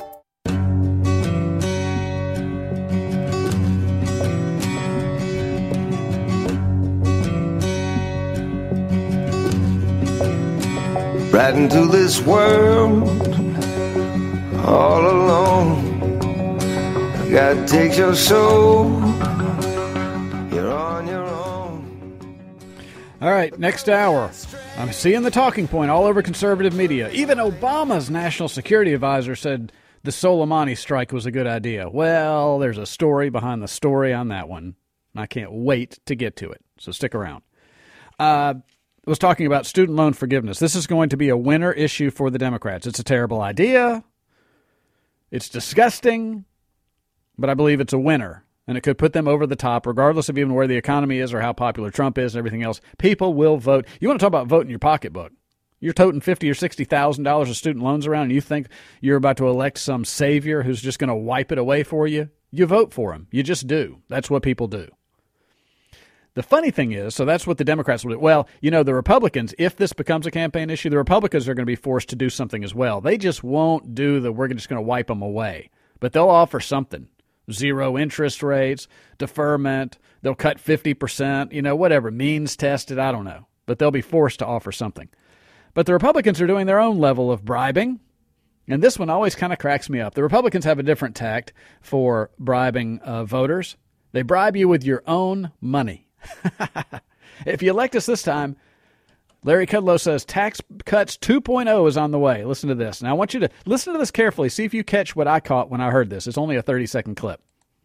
Right into this world all alone. God takes your soul. You're on your own. All right, next hour. I'm seeing the talking point all over conservative media. Even Obama's national security advisor said the Soleimani strike was a good idea. Well, there's a story behind the story on that one. I can't wait to get to it, so stick around. Uh, I was talking about student loan forgiveness. This is going to be a winner issue for the Democrats. It's a terrible idea. It's disgusting, but I believe it's a winner, and it could put them over the top, regardless of even where the economy is or how popular Trump is and everything else. People will vote. You want to talk about voting your pocketbook? You're toting fifty thousand dollars or sixty thousand dollars of student loans around, and you think you're about to elect some savior who's just going to wipe it away for you? You vote for him. You just do. That's what people do. The funny thing is, so that's what the Democrats will do. Well, you know, the Republicans, if this becomes a campaign issue, the Republicans are going to be forced to do something as well. They just won't do the we're just going to wipe them away. But they'll offer something. Zero interest rates, deferment, they'll cut fifty percent, you know, whatever, means tested, I don't know. But they'll be forced to offer something. But the Republicans are doing their own level of bribing. And this one always kind of cracks me up. The Republicans have a different tact for bribing uh, voters. They bribe you with your own money. If you elect us this time, Larry Kudlow says Tax Cuts two point oh is on the way. Listen to this. Now, I want you to listen to this carefully. See if you catch what I caught when I heard this. It's only a thirty-second clip.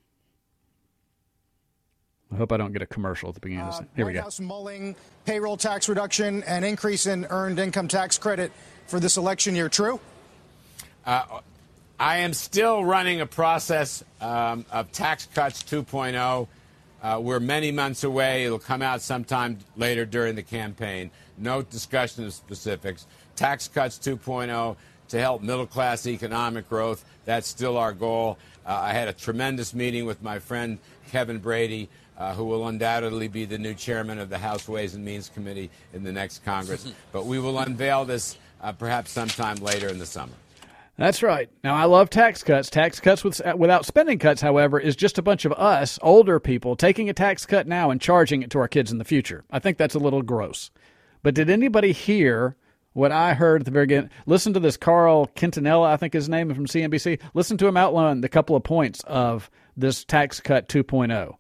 I hope I don't get a commercial at the beginning of this. Here we go. White House mulling payroll tax reduction and increase in earned income tax credit for this election year. True? Uh, I am still running a process um, of Tax Cuts two point oh. Uh, we're many months away. It'll come out sometime later during the campaign. No discussion of specifics. Tax Cuts two point oh to help middle-class economic growth. That's still our goal. Uh, I had a tremendous meeting with my friend Kevin Brady, uh, who will undoubtedly be the new chairman of the House Ways and Means Committee in the next Congress. But we will unveil this uh, perhaps sometime later in the summer. That's right. Now, I love tax cuts. Tax cuts with, without spending cuts, however, is just a bunch of us, older people, taking a tax cut now and charging it to our kids in the future. I think that's a little gross. But did anybody hear what I heard at the very beginning? Listen to this. Carl Quintanilla, I think his name is from C N B C. Listen to him outline the couple of points of this Tax Cut two point oh.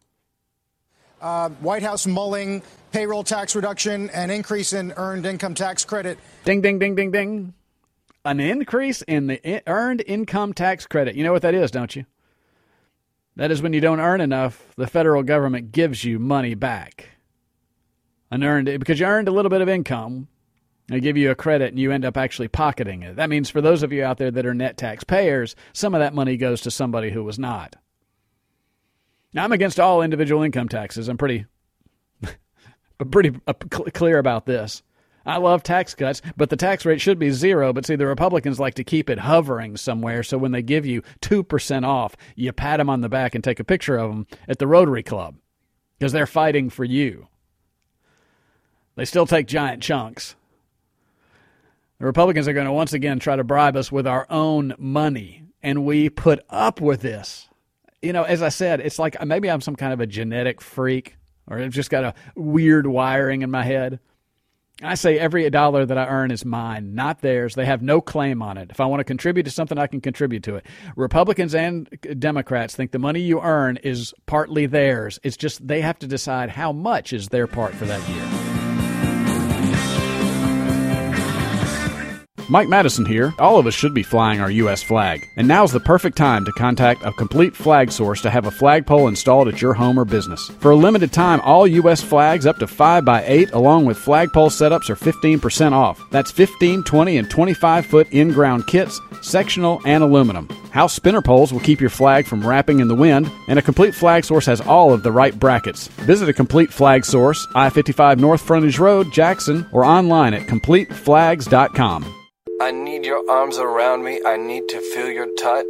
Uh, White House mulling payroll tax reduction and increase in earned income tax credit. Ding, ding, ding, ding, ding. An increase in the earned income tax credit. You know what that is, don't you? That is when you don't earn enough, the federal government gives you money back. An earned, because you earned a little bit of income, they give you a credit and you end up actually pocketing it. That means for those of you out there that are net taxpayers, some of that money goes to somebody who was not. Now, I'm against all individual income taxes. I'm pretty, pretty clear about this. I love tax cuts, but the tax rate should be zero. But see, the Republicans like to keep it hovering somewhere. So when they give you two percent off, you pat them on the back and take a picture of them at the Rotary Club because they're fighting for you. They still take giant chunks. The Republicans are going to once again try to bribe us with our own money, and we put up with this. You know, as I said, it's like maybe I'm some kind of a genetic freak or I've just got a weird wiring in my head. I say every dollar that I earn is mine, not theirs. They have no claim on it. If I want to contribute to something, I can contribute to it. Republicans and Democrats think the money you earn is partly theirs. It's just they have to decide how much is their part for that year. Mike Madison here. All of us should be flying our U S flag, and now's the perfect time to contact a Complete Flag Source to have a flagpole installed at your home or business. For a limited time, all U S flags up to five by eight along with flagpole setups are fifteen percent off. That's fifteen, twenty, and twenty-five foot in-ground kits, sectional, and aluminum. House spinner poles will keep your flag from wrapping in the wind, and a Complete Flag Source has all of the right brackets. Visit a Complete Flag Source, I fifty-five North Frontage Road, Jackson, or online at complete flags dot com. I need your arms around me. I need to feel your touch.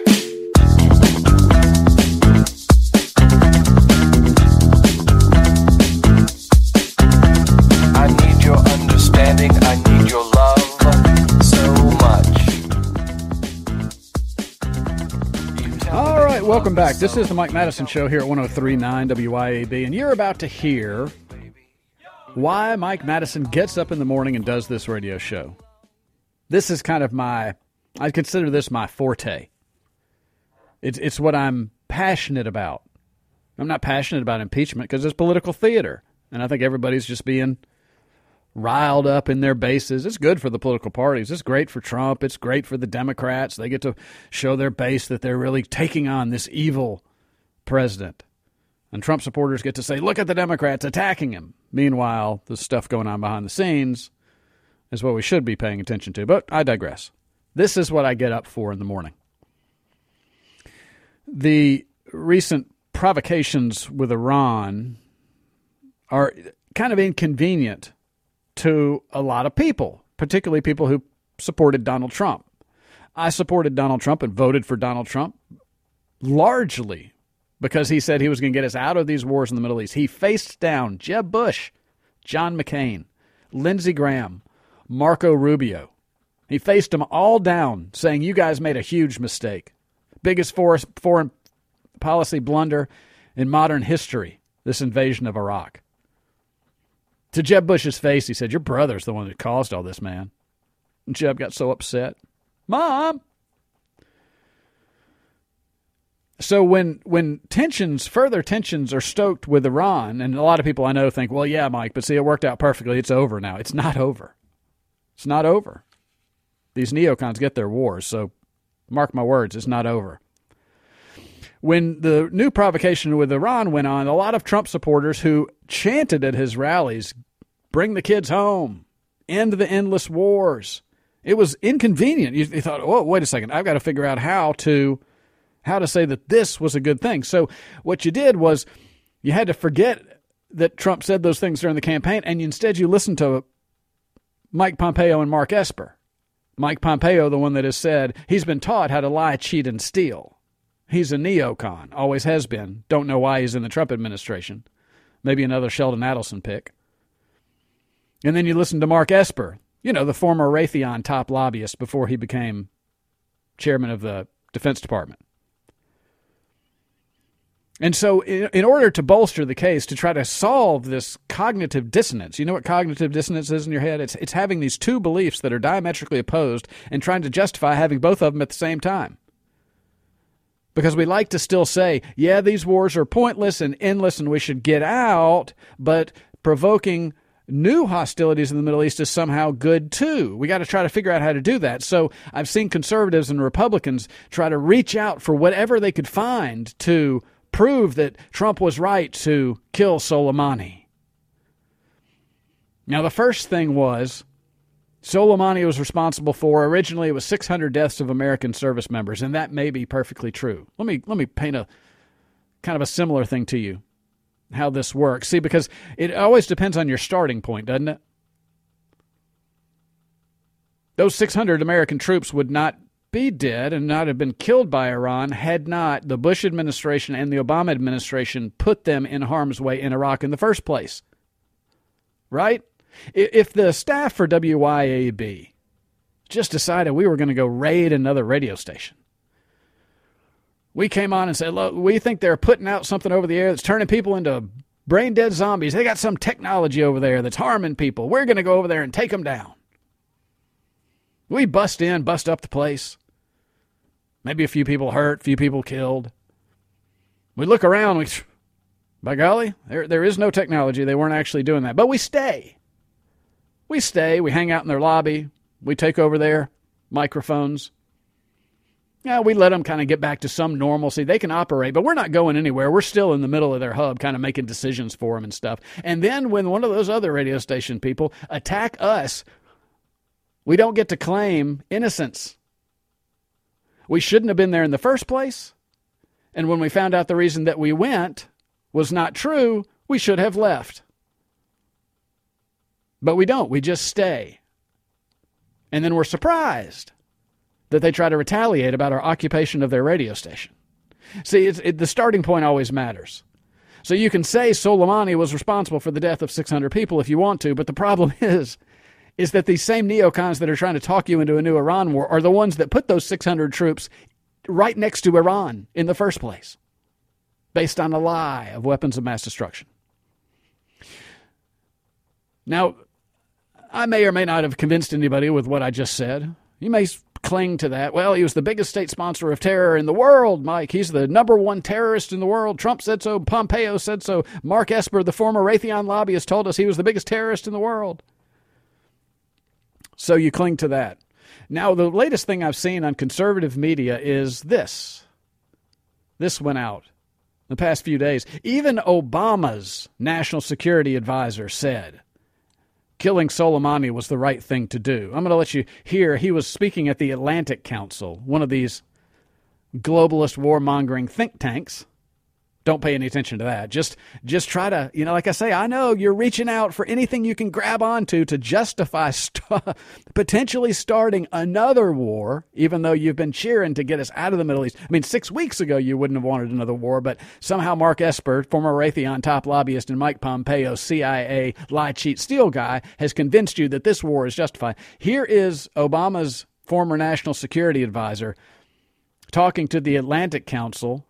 I need your understanding. I need your love so much. All right, welcome back. This is the Mike Madison Show here at one oh three point nine W Y A B, and you're about to hear why Mike Madison gets up in the morning and does this radio show. This is kind of my, I consider this my forte. It's it's what I'm passionate about. I'm not passionate about impeachment because it's political theater. And I think everybody's just being riled up in their bases. It's good for the political parties. It's great for Trump. It's great for the Democrats. They get to show their base that they're really taking on this evil president. And Trump supporters get to say, look at the Democrats attacking him. Meanwhile, the stuff going on behind the scenes is what we should be paying attention to. But I digress. This is what I get up for in the morning. The recent provocations with Iran are kind of inconvenient to a lot of people, particularly people who supported Donald Trump. I supported Donald Trump and voted for Donald Trump largely because he said he was going to get us out of these wars in the Middle East. He faced down Jeb Bush, John McCain, Lindsey Graham, Marco Rubio. He faced them all down, saying, you guys made a huge mistake. Biggest foreign policy blunder in modern history, this invasion of Iraq. To Jeb Bush's face, he said, your brother's the one that caused all this, man. And Jeb got so upset. Mom! So when when tensions, further tensions are stoked with Iran, and a lot of people I know think, well, yeah, Mike, but see, it worked out perfectly. It's over now. It's not over. It's not over. These neocons get their wars, so mark my words, it's not over. When the new provocation with Iran went on, a lot of Trump supporters who chanted at his rallies, bring the kids home, end the endless wars. It was inconvenient. You, you thought, oh, wait a second, I've got to figure out how to how to say that this was a good thing. So what you did was you had to forget that Trump said those things during the campaign, and instead you listened to Mike Pompeo and Mark Esper. Mike Pompeo, the one that has said he's been taught how to lie, cheat, and steal. He's a neocon, always has been. Don't know why he's in the Trump administration. Maybe another Sheldon Adelson pick. And then you listen to Mark Esper, you know, the former Raytheon top lobbyist before he became chairman of the Defense Department. And so in, in order to bolster the case, to try to solve this cognitive dissonance, you know what cognitive dissonance is in your head? It's, it's having these two beliefs that are diametrically opposed and trying to justify having both of them at the same time. Because we like to still say, yeah, these wars are pointless and endless and we should get out, but provoking new hostilities in the Middle East is somehow good too. We got to try to figure out how to do that. So I've seen conservatives and Republicans try to reach out for whatever they could find to prove that Trump was right to kill Soleimani. Now, the first thing was Soleimani was responsible for, originally it was six hundred deaths of American service members, and that may be perfectly true. Let me let me paint a kind of a similar thing to you, how this works. See, because it always depends on your starting point, doesn't it? Those six hundred American troops would not be dead and not have been killed by Iran had not the Bush administration and the Obama administration put them in harm's way in Iraq in the first place. Right? If the staff for W Y A B just decided we were going to go raid another radio station, we came on and said, look, we think they're putting out something over the air that's turning people into brain-dead zombies. They got some technology over there that's harming people. We're going to go over there and take them down. We bust in, bust up the place. Maybe a few people hurt, a few people killed. We look around, we, by golly, there there is no technology. They weren't actually doing that. But we stay. We stay. We hang out in their lobby. We take over their microphones. Yeah, we let them kind of get back to some normalcy. They can operate, but we're not going anywhere. We're still in the middle of their hub, kind of making decisions for them and stuff. And then when one of those other radio station people attack us, we don't get to claim innocence. We shouldn't have been there in the first place. And when we found out the reason that we went was not true, we should have left. But we don't. We just stay. And then we're surprised that they try to retaliate about our occupation of their radio station. See, it's, it, the starting point always matters. So you can say Soleimani was responsible for the death of six hundred people if you want to, but the problem is, is that these same neocons that are trying to talk you into a new Iran war are the ones that put those six hundred troops right next to Iran in the first place, based on a lie of weapons of mass destruction. Now, I may or may not have convinced anybody with what I just said. You may cling to that. Well, he was the biggest state sponsor of terror in the world, Mike. He's the number one terrorist in the world. Trump said so. Pompeo said so. Mark Esper, the former Raytheon lobbyist, told us he was the biggest terrorist in the world. So you cling to that. Now, the latest thing I've seen on conservative media is this. This went out. the past few days. Even Obama's national security advisor said killing Soleimani was the right thing to do. I'm going to let you hear. He was speaking at the Atlantic Council, one of these globalist warmongering think tanks. Don't pay any attention to that. Just just try to, you know, like I say, I know you're reaching out for anything you can grab onto to justify st- potentially starting another war, even though you've been cheering to get us out of the Middle East. I mean, six weeks ago you wouldn't have wanted another war, but somehow Mark Esper, former Raytheon top lobbyist, and Mike Pompeo, C I A lie, cheat, steal guy, has convinced you that this war is justified. Here is Obama's former national security advisor talking to the Atlantic Council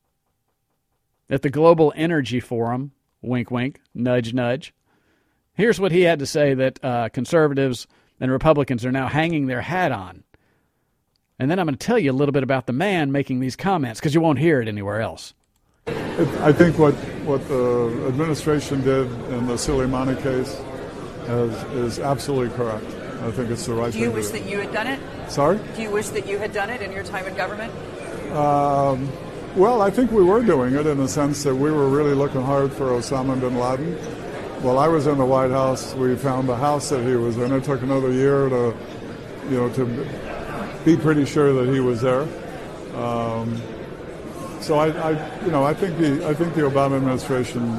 at the Global Energy Forum, wink, wink, nudge, nudge. Here's what he had to say that uh, conservatives and Republicans are now hanging their hat on. And then I'm going to tell you a little bit about the man making these comments, because you won't hear it anywhere else. I think what, what the administration did in the Soleimani case is, is absolutely correct. I think it's the right thing to do. Do you wish that you had done it? Sorry? Do you wish that you had done it in your time in government? Um... Well, I think we were doing it in the sense that we were really looking hard for Osama bin Laden. While I was in the White House, we found the house that he was in. It took another year to, you know, to be pretty sure that he was there. Um, so I, I, you know, I think the I think the Obama administration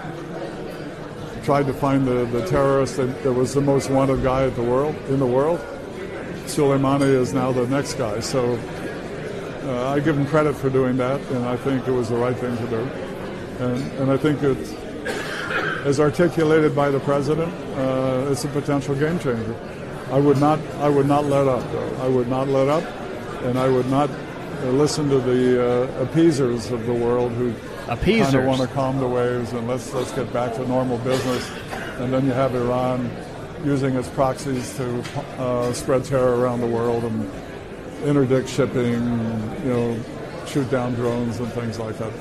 tried to find the, the terrorist that, that was the most wanted guy at the world in the world. Soleimani is now the next guy. So. Uh, I give him credit for doing that, and I think it was the right thing to do. And, and I think it's, as articulated by the president, uh, it's a potential game changer. I would not, I would not let up, though. I would not let up, and I would not uh, listen to the uh, appeasers of the world who kind of want to calm the waves and let's let's get back to normal business. And then you have Iran using its proxies to uh, spread terror around the world and interdict shipping, you know, shoot down drones and things like that.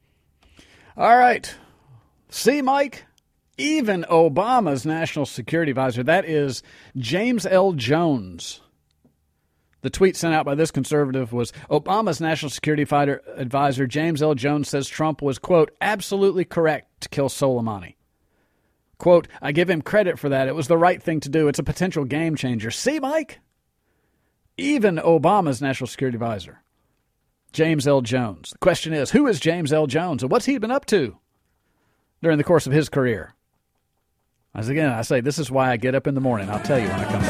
All right. See, Mike? Even Obama's national security advisor, that is James L. Jones. The tweet sent out by this conservative was, Obama's national security fighter advisor, James L. Jones, says Trump was, quote, absolutely correct to kill Soleimani. Quote, I give him credit for that. It was the right thing to do. It's a potential game changer. See, Mike? Even Obama's national security advisor, James L. Jones. The question is, who is James L. Jones and what's he been up to during the course of his career? As again, I say, this is why I get up in the morning. I'll tell you when I come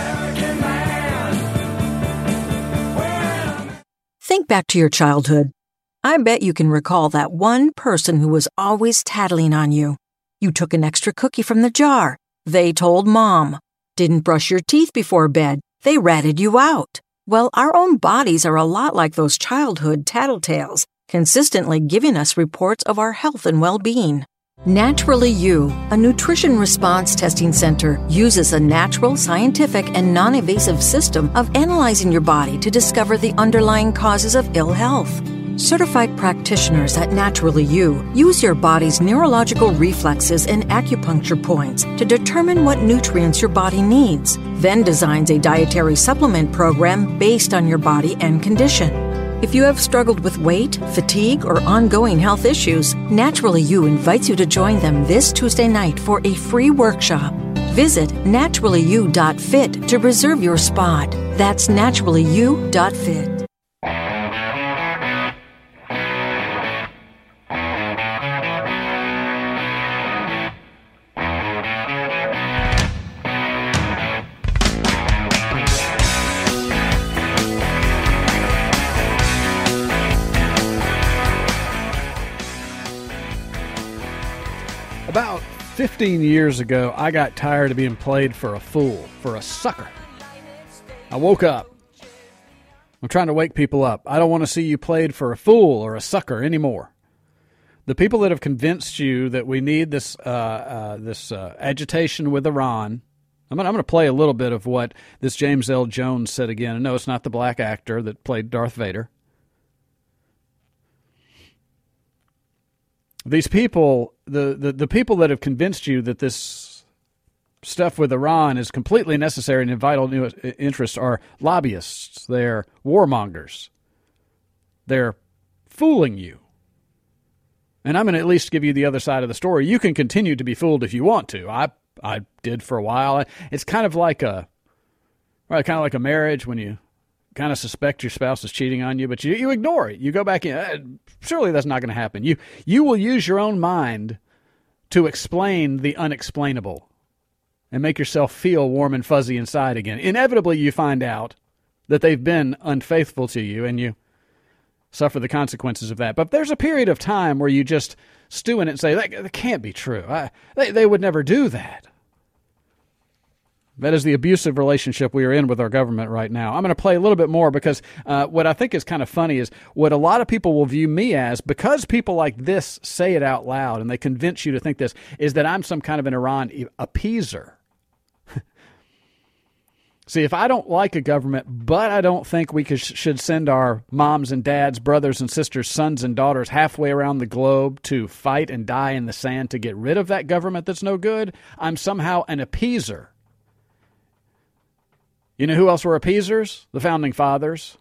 back. Think back to your childhood. I bet you can recall that one person who was always tattling on you. You took an extra cookie from the jar. They told Mom. Didn't brush your teeth before bed. They ratted you out. Well, our own bodies are a lot like those childhood tattletales, consistently giving us reports of our health and well-being. Naturally You, a nutrition response testing center, uses a natural, scientific, and non-invasive system of analyzing your body to discover the underlying causes of ill health. Certified practitioners at Naturally You use your body's neurological reflexes and acupuncture points to determine what nutrients your body needs, then designs a dietary supplement program based on your body and condition. If you have struggled with weight, fatigue, or ongoing health issues, Naturally You invites you to join them this Tuesday night for a free workshop. Visit naturally you dot fit to reserve your spot. That's naturally you dot fit. About fifteen years ago, I got tired of being played for a fool, for a sucker. I woke up. I'm trying to wake people up. I don't want to see you played for a fool or a sucker anymore. The people that have convinced you that we need this uh, uh, this uh, agitation with Iran, I'm going I'm to play a little bit of what this James L. Jones said again. No, it's not the black actor that played Darth Vader. These people, the, the, the people that have convinced you that this stuff with Iran is completely necessary and in vital interest are lobbyists. They're warmongers. They're fooling you. And I'm going to at least give you the other side of the story. You can continue to be fooled if you want to. I I did for a while. It's kind of like a, right, kind of like a marriage when you kind of suspect your spouse is cheating on you, but you, you ignore it. You go back in. Uh, surely that's not going to happen. You you will use your own mind to explain the unexplainable and make yourself feel warm and fuzzy inside again. Inevitably, you find out that they've been unfaithful to you, and you suffer the consequences of that. But there's a period of time where you just stew in it and say, that, that can't be true. I, they, they would never do that. That is the abusive relationship we are in with our government right now. I'm going to play a little bit more because uh, what I think is kind of funny is what a lot of people will view me as, because people like this say it out loud and they convince you to think this, is that I'm some kind of an Iran appeaser. See, if I don't like a government, but I don't think we could, should send our moms and dads, brothers and sisters, sons and daughters halfway around the globe to fight and die in the sand to get rid of that government that's no good, I'm somehow an appeaser. You know who else were appeasers? The Founding Fathers.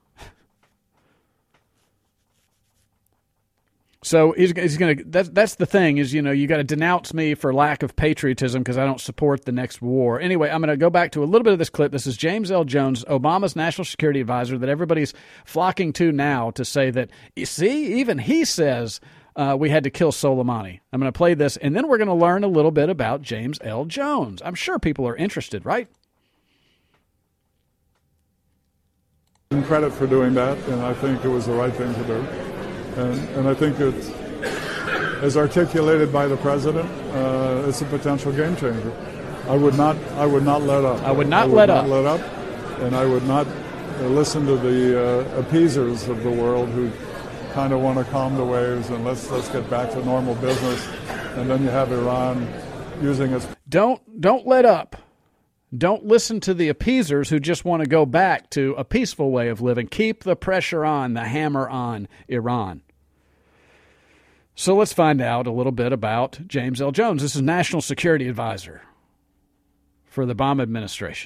So he's, he's going to. That's that's the thing is, you know, you got to denounce me for lack of patriotism because I don't support the next war. Anyway, I'm going to go back to a little bit of this clip. This is James L. Jones, Obama's national security advisor, that everybody's flocking to now to say that. You see, even he says uh, we had to kill Soleimani. I'm going to play this, and then we're going to learn a little bit about James L. Jones. I'm sure people are interested, right? Credit for doing that, and I think it was the right thing to do. And, and I think it's, as articulated by the president, uh, it's a potential game changer. I would not, I would not let up. I would not, I would let, not up. let up, and I would not uh, listen to the uh, appeasers of the world who kind of want to calm the waves and let's let's get back to normal business. And then you have Iran using its. Don't don't let up. Don't listen to the appeasers who just want to go back to a peaceful way of living. Keep the pressure on, the hammer on Iran. So let's find out a little bit about James L. Jones. This is National Security Advisor for the Obama administration.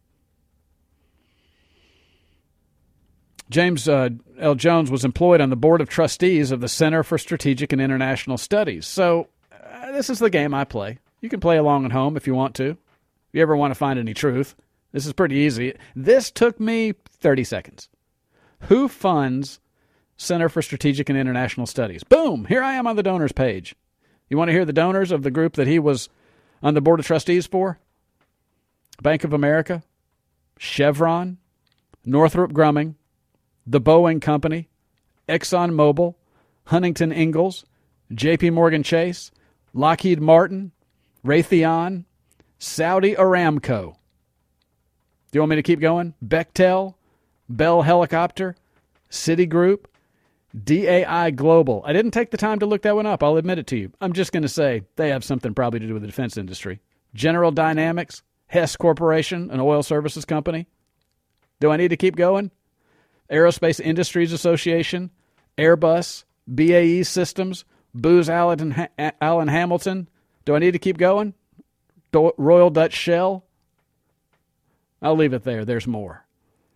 James uh, L. Jones was employed on the board of trustees of the Center for Strategic and International Studies. So uh, this is the game I play. You can play along at home if you want to. If you ever want to find any truth, this is pretty easy. This took me thirty seconds. Who funds Center for Strategic and International Studies? Boom! Here I am on the donors page. You want to hear the donors of the group that he was on the board of trustees for? Bank of America, Chevron, Northrop Grumman, the Boeing Company, ExxonMobil, Huntington Ingalls, J P Morgan Chase, Lockheed Martin, Raytheon, Saudi Aramco. Do you want me to keep going? Bechtel, Bell Helicopter, Citigroup, D A I Global. I didn't take the time to look that one up. I'll admit it to you. I'm just going to say they have something probably to do with the defense industry. General Dynamics, Hess Corporation, an oil services company. Do I need to keep going? Aerospace Industries Association, Airbus, B A E Systems, Booz Allen, Allen Hamilton. Do I need to keep going? Royal Dutch Shell. I'll leave it there. There's more.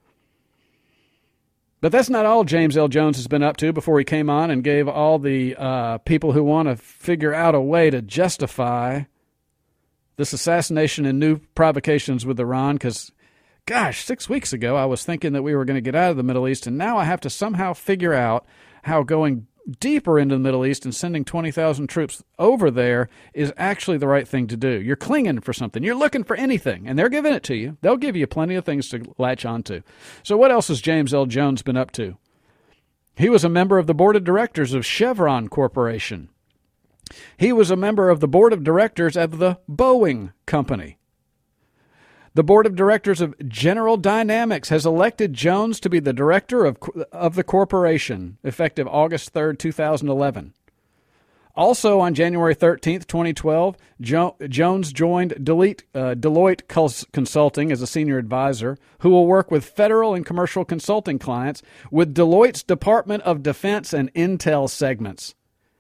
But that's not all James L. Jones has been up to before he came on and gave all the uh, people who want to figure out a way to justify this assassination and new provocations with Iran. Because, gosh, six weeks ago I was thinking that we were going to get out of the Middle East, and now I have to somehow figure out how going deeper into the Middle East and sending twenty thousand troops over there is actually the right thing to do. You're clinging for something. You're looking for anything, and they're giving it to you. They'll give you plenty of things to latch onto. So what else has James L. Jones been up to? He was a member of the board of directors of Chevron Corporation. He was a member of the board of directors of the Boeing Company. The board of directors of General Dynamics has elected Jones to be the director of of the corporation, effective August third, two thousand eleven. Also on January thirteenth, twenty twelve, jo- Jones joined Deloitte, uh, Deloitte Consulting as a senior advisor, who will work with federal and commercial consulting clients with Deloitte's Department of Defense and Intel segments.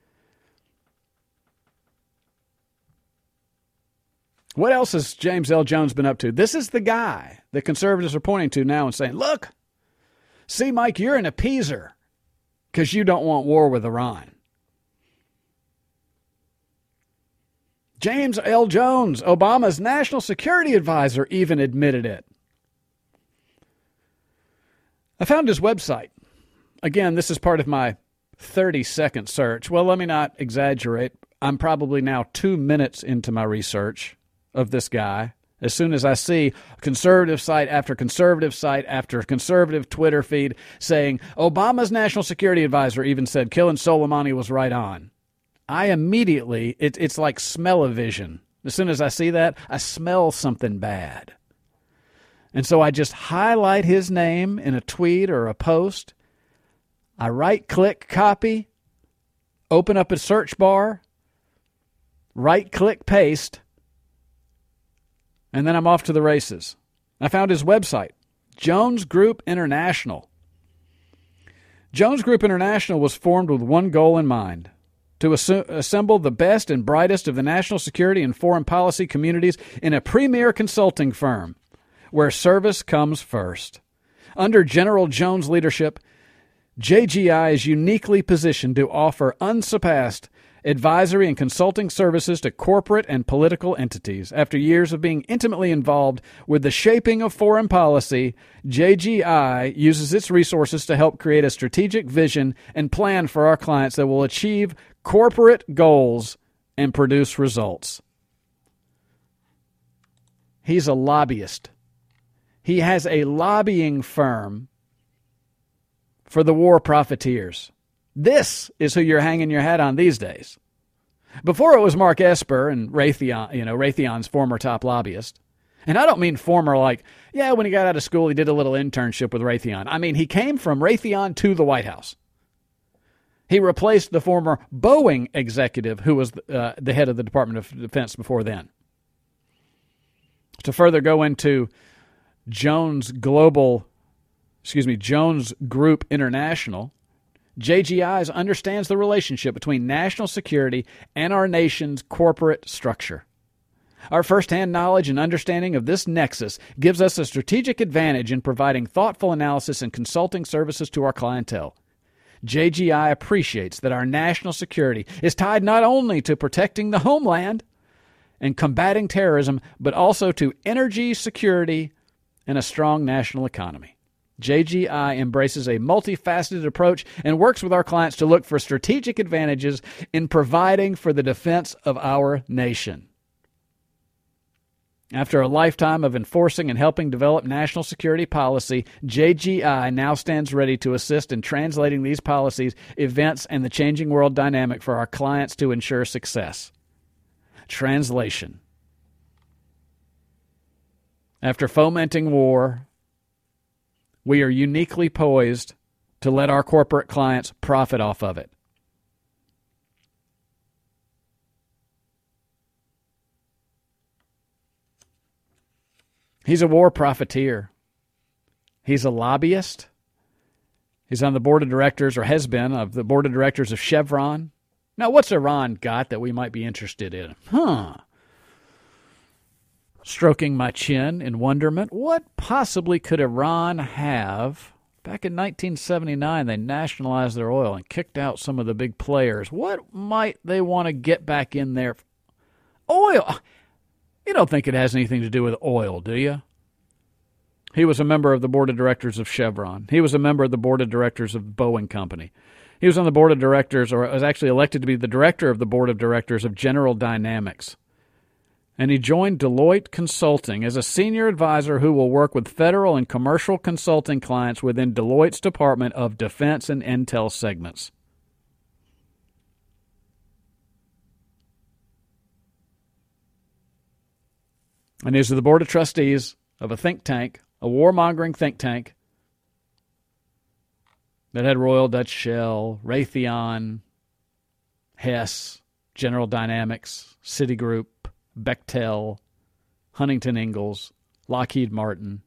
What else has James L. Jones been up to? This is the guy that conservatives are pointing to now and saying, look, see, Mike, you're an appeaser because you don't want war with Iran. James L. Jones, Obama's national security advisor, even admitted it. I found his website. Again, this is part of my thirty-second search. Well, let me not exaggerate. I'm probably now two minutes into my research of this guy. As soon as I see conservative site after conservative site after conservative Twitter feed saying Obama's national security advisor even said killing Soleimani was right on, I immediately, it, it's like smell-o-vision. As soon as I see that, I smell something bad. And so I just highlight his name in a tweet or a post. I right-click copy, open up a search bar, right-click paste, and then I'm off to the races. I found his website, Jones Group International. Jones Group International was formed with one goal in mind, to assu- assemble the best and brightest of the national security and foreign policy communities in a premier consulting firm, where service comes first. Under General Jones' leadership, J G I is uniquely positioned to offer unsurpassed advisory and consulting services to corporate and political entities. After years of being intimately involved with the shaping of foreign policy, J G I uses its resources to help create a strategic vision and plan for our clients that will achieve corporate goals and produce results. He's a lobbyist. He has a lobbying firm for the war profiteers. This is who you're hanging your hat on these days. Before it was Mark Esper and Raytheon, you know, Raytheon's former top lobbyist. And I don't mean former like, yeah, when he got out of school, he did a little internship with Raytheon. I mean, he came from Raytheon to the White House. He replaced the former Boeing executive who was uh, the head of the Department of Defense before then. To further go into Jones Global, excuse me, Jones Group International, J G I understands the relationship between national security and our nation's corporate structure. Our firsthand knowledge and understanding of this nexus gives us a strategic advantage in providing thoughtful analysis and consulting services to our clientele. J G I appreciates that our national security is tied not only to protecting the homeland and combating terrorism, but also to energy security and a strong national economy. J G I embraces a multifaceted approach and works with our clients to look for strategic advantages in providing for the defense of our nation. After a lifetime of enforcing and helping develop national security policy, J G I now stands ready to assist in translating these policies, events, and the changing world dynamic for our clients to ensure success. Translation. After fomenting war, we are uniquely poised to let our corporate clients profit off of it. He's a war profiteer. He's a lobbyist. He's on the board of directors, or has been, of the board of directors of Chevron. Now, what's Iran got that we might be interested in? Huh. Stroking my chin in wonderment. What possibly could Iran have? Back in nineteen seventy-nine, they nationalized their oil and kicked out some of the big players. What might they want to get back in there? Oil! You don't think it has anything to do with oil, do you? He was a member of the board of directors of Chevron. He was a member of the board of directors of Boeing Company. He was on the board of directors, or was actually elected to be the director of the board of directors of General Dynamics. And he joined Deloitte Consulting as a senior advisor who will work with federal and commercial consulting clients within Deloitte's Department of Defense and Intel segments. And he's the board of trustees of a think tank, a warmongering think tank, that had Royal Dutch Shell, Raytheon, Hess, General Dynamics, Citigroup, Bechtel, Huntington Ingalls, Lockheed Martin,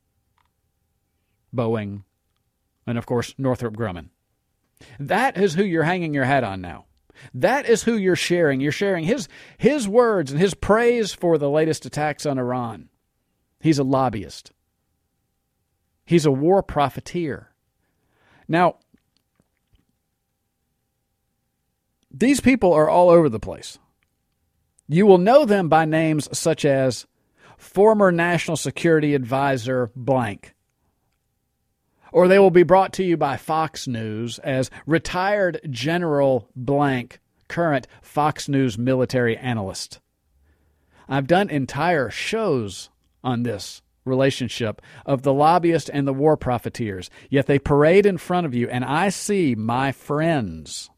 Boeing, and, of course, Northrop Grumman. That is who you're hanging your hat on now. That is who you're sharing. You're sharing his, his words and his praise for the latest attacks on Iran. He's a lobbyist. He's a war profiteer. Now, these people are all over the place. You will know them by names such as former National Security Advisor blank. Or they will be brought to you by Fox News as retired General blank, current Fox News military analyst. I've done entire shows on this relationship of the lobbyist and the war profiteers, yet they parade in front of you, and I see my friends.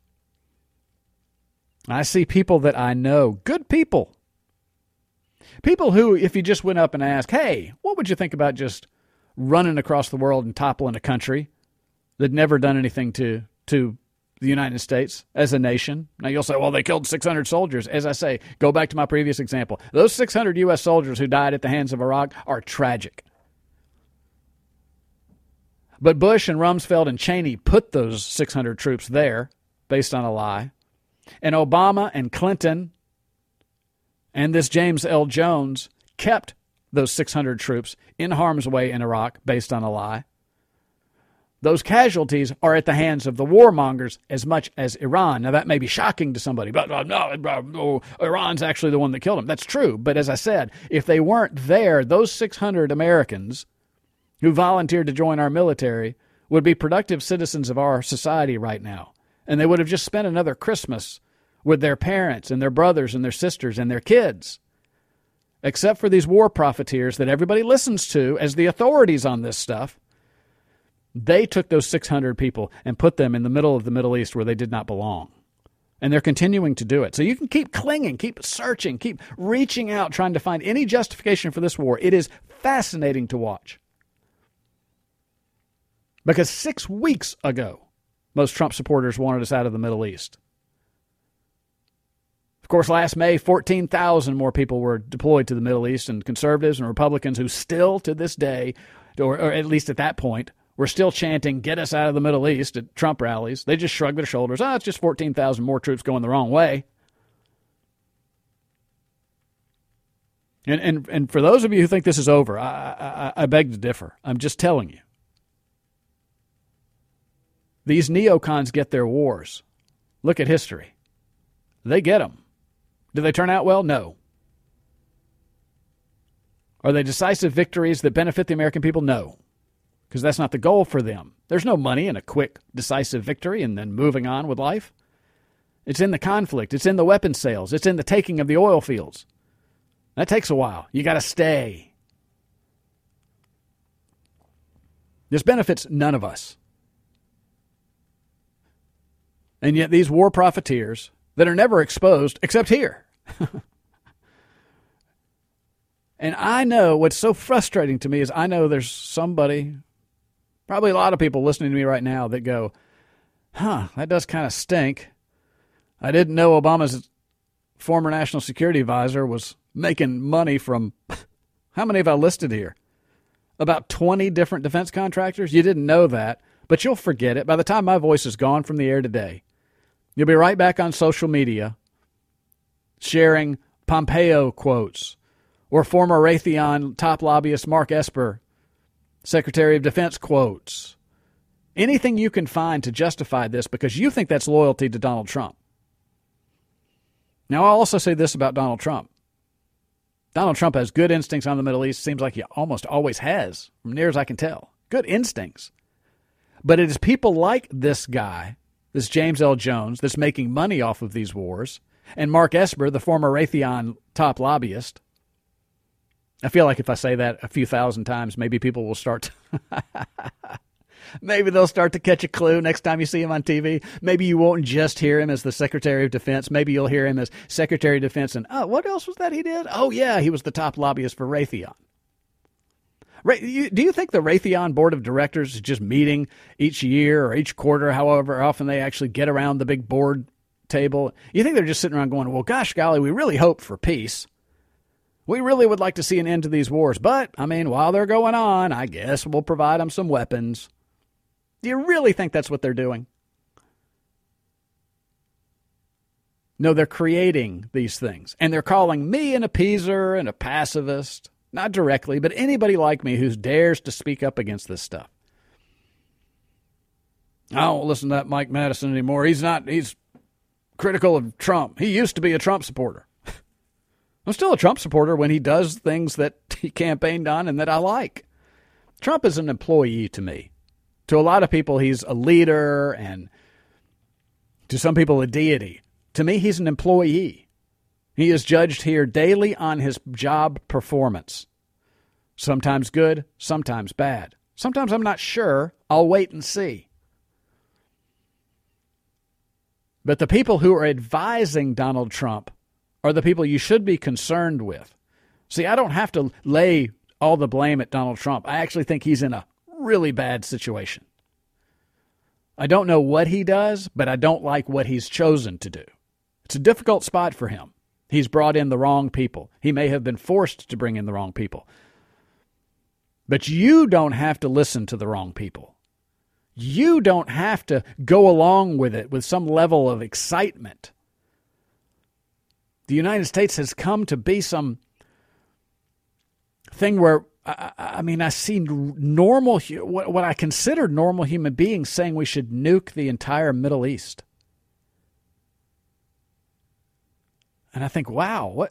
I see people that I know, good people. People who, if you just went up and asked, hey, what would you think about just running across the world and toppling a country that never done anything to to the United States as a nation? Now you'll say, well, they killed six hundred soldiers. As I say, go back to my previous example. Those six hundred U S soldiers who died at the hands of Iraq are tragic. But Bush and Rumsfeld and Cheney put those six hundred troops there based on a lie. And Obama and Clinton and this James L. Jones kept those six hundred troops in harm's way in Iraq based on a lie. Those casualties are at the hands of the warmongers as much as Iran. Now, that may be shocking to somebody, but uh, no, no, Iran's actually the one that killed them. That's true. But as I said, if they weren't there, those six hundred Americans who volunteered to join our military would be productive citizens of our society right now. And they would have just spent another Christmas with their parents and their brothers and their sisters and their kids. Except for these war profiteers that everybody listens to as the authorities on this stuff. They took those six hundred people and put them in the middle of the Middle East where they did not belong. And they're continuing to do it. So you can keep clinging, keep searching, keep reaching out, trying to find any justification for this war. It is fascinating to watch. Because six weeks ago, most Trump supporters wanted us out of the Middle East. Of course, last May, fourteen thousand more people were deployed to the Middle East, and conservatives and Republicans who still to this day, or, or at least at that point, were still chanting, get us out of the Middle East at Trump rallies. They just shrugged their shoulders. Oh, it's just fourteen thousand more troops going the wrong way. And, and, and for those of you who think this is over, I, I, I beg to differ. I'm just telling you. These neocons get their wars. Look at history. They get them. Do they turn out well? No. Are they decisive victories that benefit the American people? No. Because that's not the goal for them. There's no money in a quick, decisive victory and then moving on with life. It's in the conflict. It's in the weapons sales. It's in the taking of the oil fields. That takes a while. You got to stay. This benefits none of us. And yet these war profiteers that are never exposed except here. And I know what's so frustrating to me is I know there's somebody, probably a lot of people listening to me right now that go, huh, that does kind of stink. I didn't know Obama's former national security advisor was making money from, how many have I listed here? About twenty different defense contractors? You didn't know that, but you'll forget it. By the time my voice is gone from the air today, you'll be right back on social media sharing Pompeo quotes or former Raytheon top lobbyist Mark Esper, Secretary of Defense quotes. Anything you can find to justify this because you think that's loyalty to Donald Trump. Now, I'll also say this about Donald Trump. Donald Trump has good instincts on the Middle East. Seems like he almost always has, from near as I can tell. Good instincts. But it is people like this guy, this James L. Jones, that's making money off of these wars, and Mark Esper, the former Raytheon top lobbyist. I feel like if I say that a few thousand times, maybe people will start to maybe they'll start to catch a clue next time you see him on T V. Maybe you won't just hear him as the Secretary of Defense. Maybe you'll hear him as Secretary of Defense and, oh, what else was that he did? Oh, yeah, he was the top lobbyist for Raytheon. Do you think the Raytheon Board of Directors is just meeting each year or each quarter, however often they actually get around the big board table? You think they're just sitting around going, well, gosh, golly, we really hope for peace. We really would like to see an end to these wars. But, I mean, while they're going on, I guess we'll provide them some weapons. Do you really think that's what they're doing? No, they're creating these things. And they're calling me an appeaser and a pacifist. Not directly, but anybody like me who dares to speak up against this stuff. I don't listen to that Mike Madison anymore. He's not, he's critical of Trump. He used to be a Trump supporter. I'm still a Trump supporter when he does things that he campaigned on and that I like. Trump is an employee to me. To a lot of people, he's a leader, and to some people, a deity. To me, he's an employee. He is judged here daily on his job performance. Sometimes good, sometimes bad. Sometimes I'm not sure. I'll wait and see. But the people who are advising Donald Trump are the people you should be concerned with. See, I don't have to lay all the blame at Donald Trump. I actually think he's in a really bad situation. I don't know what he does, but I don't like what he's chosen to do. It's a difficult spot for him. He's brought in the wrong people. He may have been forced to bring in the wrong people. But you don't have to listen to the wrong people. You don't have to go along with it with some level of excitement. The United States has come to be some thing where, I, I mean, I see normal, what, what I consider normal human beings saying we should nuke the entire Middle East. And I think, wow, what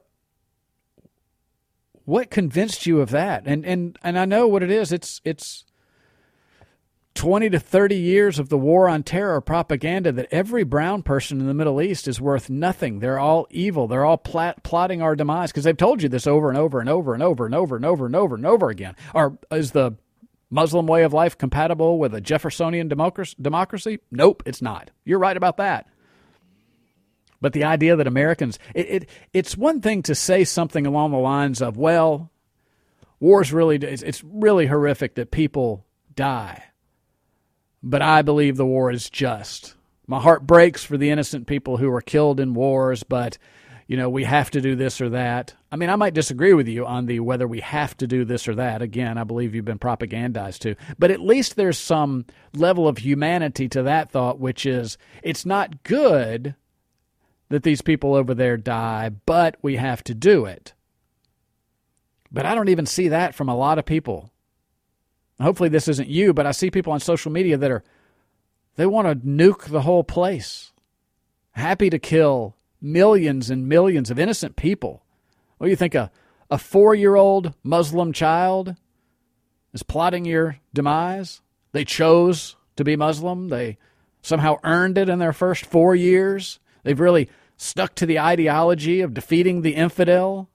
what convinced you of that? And and and I know what it is. It's it's twenty to thirty years of the war on terror propaganda that every brown person in the Middle East is worth nothing. They're all evil. They're all plot, plotting our demise because they've told you this over and over and over and over and over and over and over and over again. Or is the Muslim way of life compatible with a Jeffersonian democracy? Nope, it's not. You're right about that. But the idea that Americans, it, it it's one thing to say something along the lines of, well, war's really, it's, it's really horrific that people die. But I believe the war is just. My heart breaks for the innocent people who were killed in wars, but, you know, we have to do this or that. I mean, I might disagree with you on the whether we have to do this or that. Again, I believe you've been propagandized to. But at least there's some level of humanity to that thought, which is it's not good that these people over there die, but we have to do it. But I don't even see that from a lot of people. Hopefully this isn't you, but I see people on social media that are, they want to nuke the whole place. Happy to kill millions and millions of innocent people. What do you think, a, a four-year-old Muslim child is plotting your demise? They chose to be Muslim. They somehow earned it in their first four years. They've really stuck to the ideology of defeating the infidel.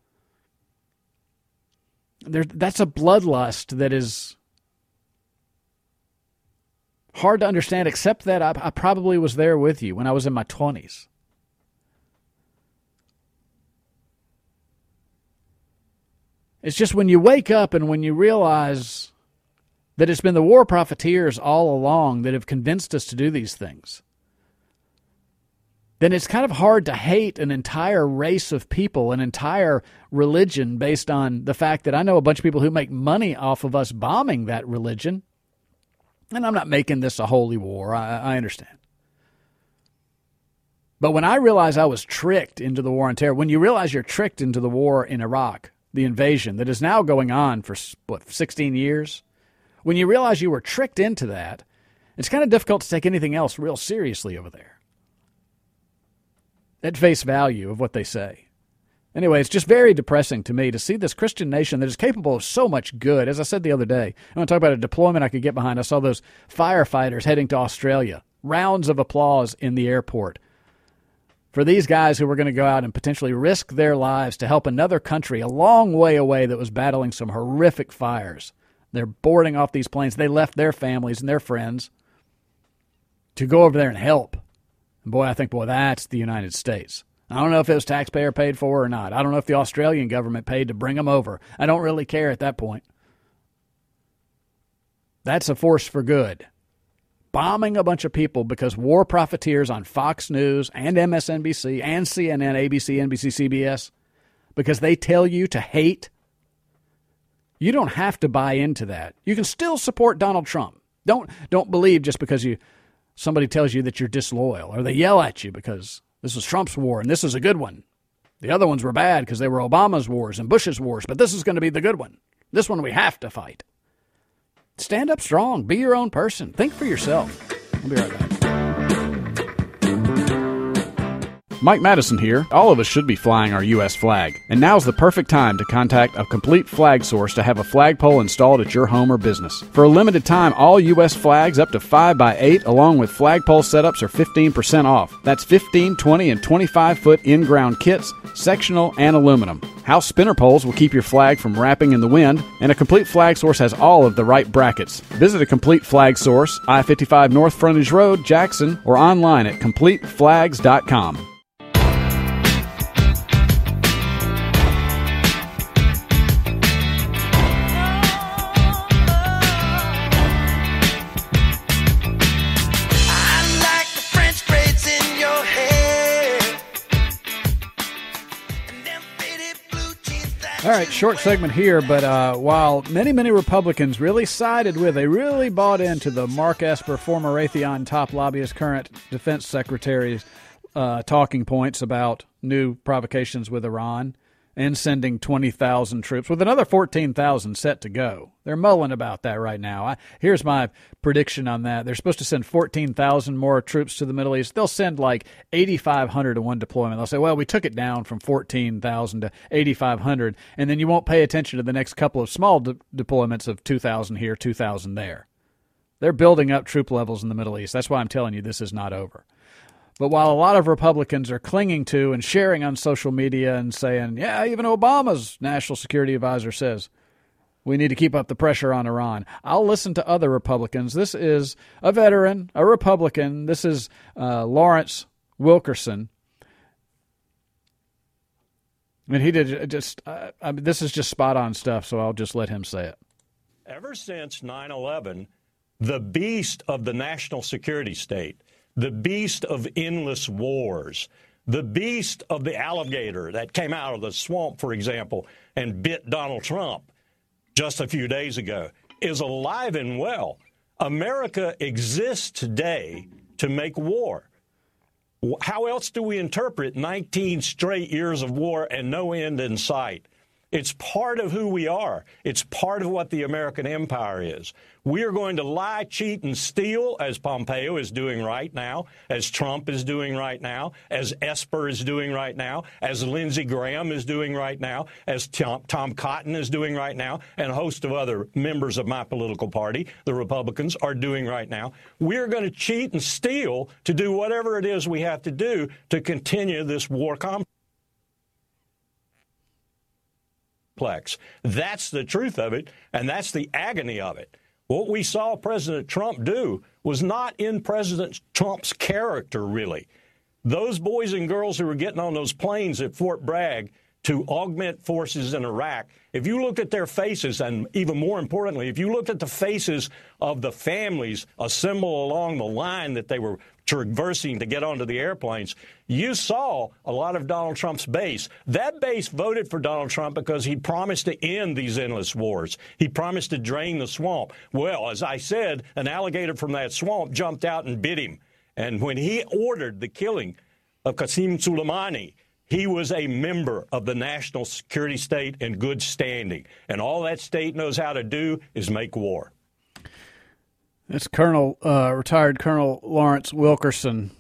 There, that's a bloodlust that is hard to understand, except that I, I probably was there with you when I was in my twenties. It's just when you wake up and when you realize that it's been the war profiteers all along that have convinced us to do these things, then it's kind of hard to hate an entire race of people, an entire religion based on the fact that I know a bunch of people who make money off of us bombing that religion. And I'm not making this a holy war. I, I understand. But when I realized I was tricked into the war on terror, when you realize you're tricked into the war in Iraq, the invasion that is now going on for, what, sixteen years, when you realize you were tricked into that, it's kind of difficult to take anything else real seriously over there. At face value of what they say. Anyway, it's just very depressing to me to see this Christian nation that is capable of so much good. As I said the other day, I want to talk about a deployment I could get behind. I saw those firefighters heading to Australia. Rounds of applause in the airport for these guys who were going to go out and potentially risk their lives to help another country a long way away that was battling some horrific fires. They're boarding off these planes. They left their families and their friends to go over there and help. Boy, I think, boy, that's the United States. I don't know if it was taxpayer paid for or not. I don't know if the Australian government paid to bring them over. I don't really care at that point. That's a force for good. Bombing a bunch of people because war profiteers on Fox News and M S N B C and C N N, A B C, N B C, C B S, because they tell you to hate. You don't have to buy into that. You can still support Donald Trump. Don't don't believe just because you somebody tells you that you're disloyal, or they yell at you because this is Trump's war and this is a good one. The other ones were bad because they were Obama's wars and Bush's wars, but this is going to be the good one. This one we have to fight. Stand up strong. Be your own person. Think for yourself. I'll be right back. Mike Madison here. All of us should be flying our U S flag, and now's the perfect time to contact a complete flag source to have a flagpole installed at your home or business. For a limited time, all U S flags up to five by eight along with flagpole setups are fifteen percent off. That's fifteen, twenty, and twenty-five foot in-ground kits, sectional, and aluminum. House spinner poles will keep your flag from wrapping in the wind, and a complete flag source has all of the right brackets. Visit a Complete Flag Source, I fifty-five North Frontage Road, Jackson, or online at complete flags dot com. All right, short segment here, but uh, while many, many Republicans really sided with, they really bought into the Mark Esper, former Raytheon top lobbyist, current defense secretary's uh, talking points about new provocations with Iran and sending twenty thousand troops with another fourteen thousand set to go. They're mulling about that right now. I, here's my prediction on that. They're supposed to send fourteen thousand more troops to the Middle East. They'll send like eighty-five hundred to one deployment. They'll say, well, we took it down from fourteen thousand to eighty-five hundred, and then you won't pay attention to the next couple of small de- deployments of two thousand here, two thousand there. They're building up troop levels in the Middle East. That's why I'm telling you this is not over. But while a lot of Republicans are clinging to and sharing on social media and saying, yeah, even Obama's national security advisor says we need to keep up the pressure on Iran, I'll listen to other Republicans. This is a veteran, a Republican. This is uh, Lawrence Wilkerson. And he did just, uh, I mean, this is just spot on stuff, so I'll just let him say it. Ever since nine eleven, the beast of the national security state, the beast of endless wars, the beast of the alligator that came out of the swamp, for example, and bit Donald Trump just a few days ago, is alive and well. America exists today to make war. How else do we interpret nineteen straight years of war and no end in sight? It's part of who we are. It's part of what the American empire is. We are going to lie, cheat, and steal, as Pompeo is doing right now, as Trump is doing right now, as Esper is doing right now, as Lindsey Graham is doing right now, as Tom, Tom Cotton is doing right now, and a host of other members of my political party, the Republicans, are doing right now. We're going to cheat and steal to do whatever it is we have to do to continue this war complex. That's the truth of it, and that's the agony of it. What we saw President Trump do was not in President Trump's character, really. Those boys and girls who were getting on those planes at Fort Bragg to augment forces in Iraq, if you looked at their faces, and even more importantly, if you looked at the faces of the families assembled along the line that they were traversing to get onto the airplanes, you saw a lot of Donald Trump's base. That base voted for Donald Trump because he promised to end these endless wars. He promised to drain the swamp. Well, as I said, an alligator from that swamp jumped out and bit him. And when he ordered the killing of Qasem Soleimani, he was a member of the national security state in good standing. And all that state knows how to do is make war. That's Colonel, uh, retired Colonel Lawrence Wilkerson.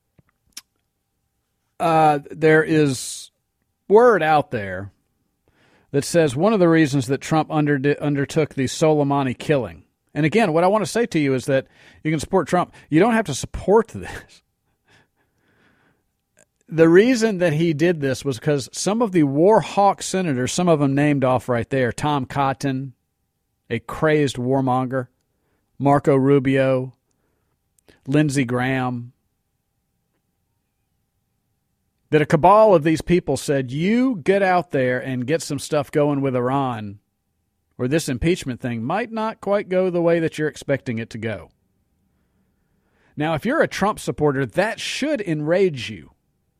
Uh, there is word out there that says one of the reasons that Trump under, undertook the Soleimani killing, and again, what I want to say to you is that you can support Trump. You don't have to support this. The reason that he did this was because some of the war hawk senators, some of them named off right there, Tom Cotton, a crazed warmonger, Marco Rubio, Lindsey Graham, that a cabal of these people said, you get out there and get some stuff going with Iran, or this impeachment thing might not quite go the way that you're expecting it to go. Now, if you're a Trump supporter, that should enrage you.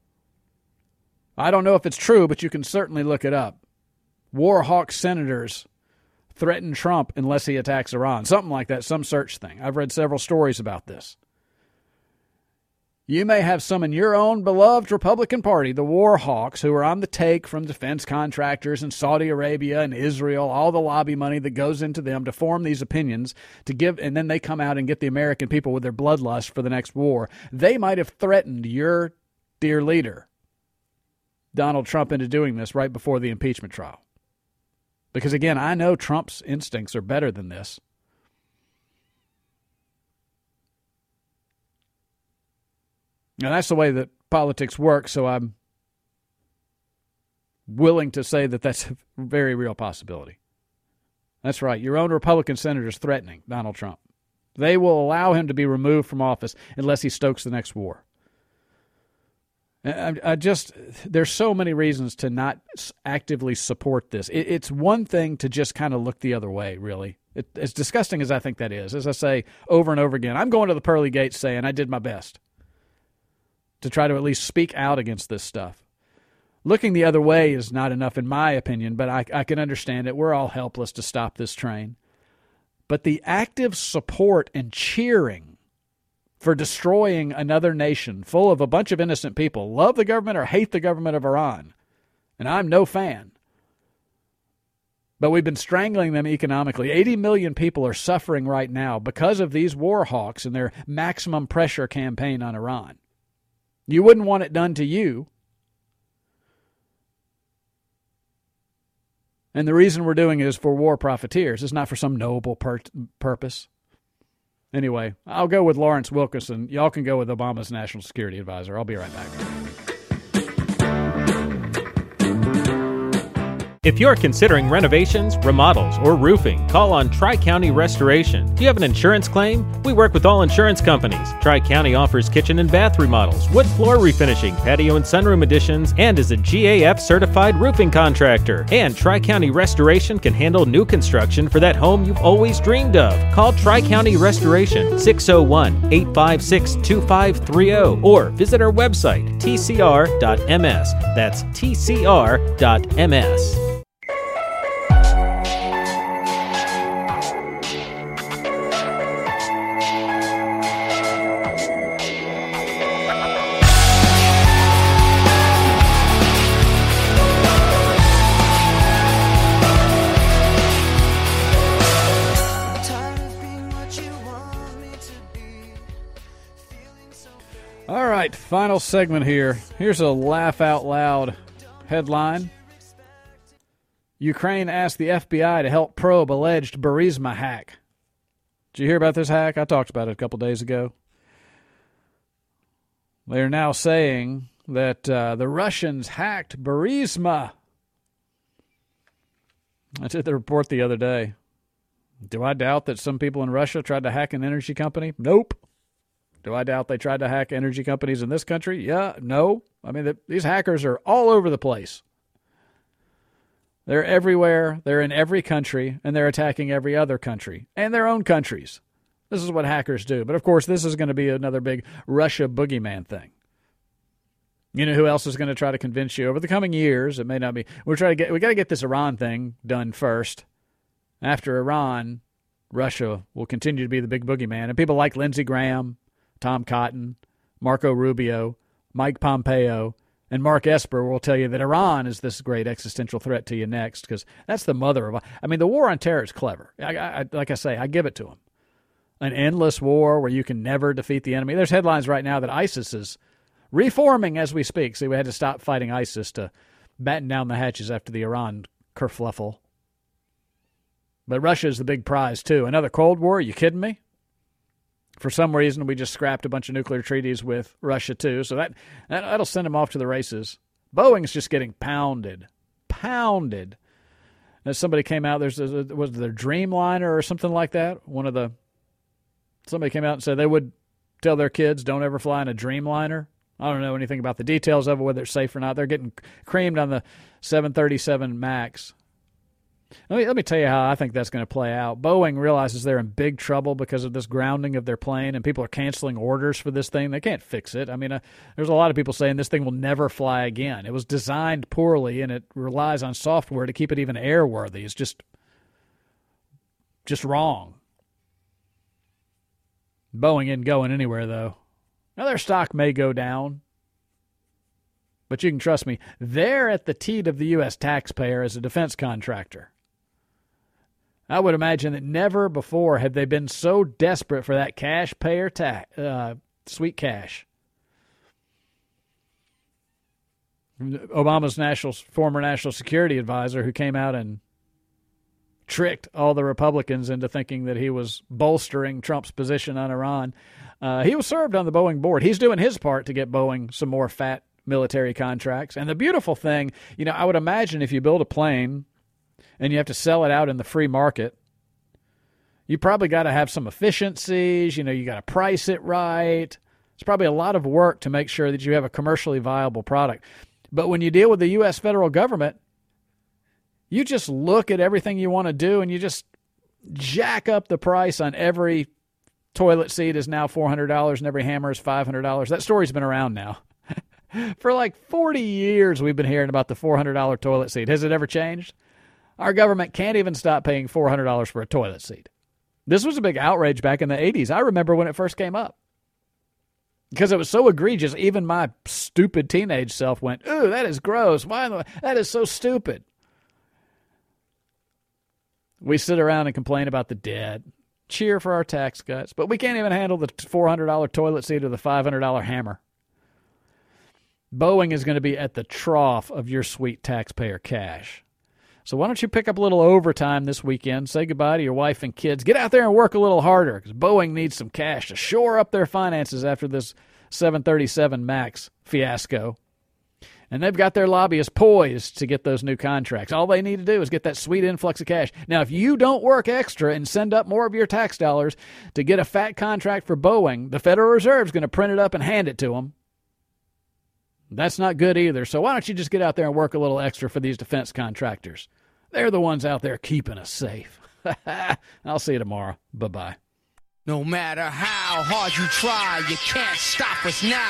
I don't know if it's true, but you can certainly look it up. War hawk senators threaten Trump unless he attacks Iran. Something like that, some search thing. I've read several stories about this. You may have some in your own beloved Republican Party, the war hawks, who are on the take from defense contractors in Saudi Arabia and Israel, all the lobby money that goes into them to form these opinions, to give, and then they come out and get the American people with their bloodlust for the next war. They might have threatened your dear leader Donald Trump into doing this right before the impeachment trial. Because, again, I know Trump's instincts are better than this. And that's the way that politics works, so I'm willing to say that that's a very real possibility. That's right. Your own Republican senators threatening Donald Trump. They will allow him to be removed from office unless he stokes the next war. I, I just, there's so many reasons to not actively support this. It, it's one thing to just kind of look the other way, really. It, as disgusting as I think that is, as I say over and over again, I'm going to the pearly gates saying I did my best to try to at least speak out against this stuff. Looking the other way is not enough in my opinion, but I, I can understand it. We're all helpless to stop this train. But the active support and cheering for destroying another nation full of a bunch of innocent people, love the government or hate the government of Iran, and I'm no fan, but we've been strangling them economically. eighty million people are suffering right now because of these war hawks and their maximum pressure campaign on Iran. You wouldn't want it done to you. And the reason we're doing it is for war profiteers. It's not for some noble pur- purpose. Anyway, I'll go with Lawrence Wilkerson. Y'all can go with Obama's national security advisor. I'll be right back. If you're considering renovations, remodels, or roofing, call on Tri-County Restoration. Do you have an insurance claim? We work with all insurance companies. Tri-County offers kitchen and bath remodels, wood floor refinishing, patio and sunroom additions, and is a G A F-certified roofing contractor. And Tri-County Restoration can handle new construction for that home you've always dreamed of. Call Tri-County Restoration, six oh one, eight five six, two five three oh, or visit our website, T C R dot M S. That's T C R dot M S. Final segment here. Here's a laugh out loud headline. Ukraine asked the F B I to help probe alleged Burisma hack. Did you hear about this hack? I talked about it a couple days ago. They're now saying that uh, the Russians hacked Burisma. I did the report the other day. Do I doubt that some people in Russia tried to hack an energy company? Nope. Do I doubt they tried to hack energy companies in this country? Yeah, no. I mean, the, these hackers are all over the place. They're everywhere. They're in every country, and they're attacking every other country and their own countries. This is what hackers do. But, of course, this is going to be another big Russia boogeyman thing. You know who else is going to try to convince you over the coming years? It may not be. We're trying to get. We got to get this Iran thing done first. After Iran, Russia will continue to be the big boogeyman, and people like Lindsey Graham, Tom Cotton, Marco Rubio, Mike Pompeo, and Mark Esper will tell you that Iran is this great existential threat to you next, because that's the mother of... I mean, the war on terror is clever. I, I, like I say, I give it to them. An endless war where you can never defeat the enemy. There's headlines right now that ISIS is reforming as we speak. See, we had to stop fighting ISIS to batten down the hatches after the Iran kerfluffle. But Russia is the big prize, too. Another Cold War? Are you kidding me? For some reason, we just scrapped a bunch of nuclear treaties with Russia, too. So that, that, that'll send them off to the races. Boeing's just getting pounded. Pounded. As somebody came out, there's a, was there Dreamliner or something like that? One of the... Somebody came out and said they would tell their kids, don't ever fly in a Dreamliner. I don't know anything about the details of it, whether it's safe or not. They're getting creamed on the seven thirty-seven MAX. Let me, let me tell you how I think that's going to play out. Boeing realizes they're in big trouble because of this grounding of their plane, and people are canceling orders for this thing. They can't fix it. I mean, uh, there's a lot of people saying this thing will never fly again. It was designed poorly, and it relies on software to keep it even airworthy. It's just, just wrong. Boeing isn't going anywhere, though. Now, their stock may go down, but you can trust me, they're at the teat of the U S taxpayer as a defense contractor. I would imagine that never before have they been so desperate for that cash payer tax, uh, sweet cash. Obama's national former national security advisor, who came out and tricked all the Republicans into thinking that he was bolstering Trump's position on Iran. Uh, he was served on the Boeing board. He's doing his part to get Boeing some more fat military contracts. And the beautiful thing, you know, I would imagine if you build a plane and you have to sell it out in the free market, you probably got to have some efficiencies. You know, you got to price it right. It's probably a lot of work to make sure that you have a commercially viable product. But when you deal with the U S federal government, you just look at everything you want to do and you just jack up the price on every toilet seat is now four hundred dollars and every hammer is five hundred dollars. That story's been around now. For like forty years we've been hearing about the four hundred dollars toilet seat. Has it ever changed? Our government can't even stop paying four hundred dollars for a toilet seat. This was a big outrage back in the eighties. I remember when it first came up. Because it was so egregious, even my stupid teenage self went, ooh, that is gross. Why? The, that is so stupid. We sit around and complain about the debt, cheer for our tax cuts, but we can't even handle the four hundred dollars toilet seat or the five hundred dollars hammer. Boeing is going to be at the trough of your sweet taxpayer cash. So why don't you pick up a little overtime this weekend, say goodbye to your wife and kids, get out there and work a little harder because Boeing needs some cash to shore up their finances after this seven thirty-seven MAX fiasco. And they've got their lobbyists poised to get those new contracts. All they need to do is get that sweet influx of cash. Now, if you don't work extra and send up more of your tax dollars to get a fat contract for Boeing, the Federal Reserve is going to print it up and hand it to them. That's not good either. So why don't you just get out there and work a little extra for these defense contractors? They're the ones out there keeping us safe. I'll see you tomorrow. Bye-bye. No matter how hard you try, you can't stop us now.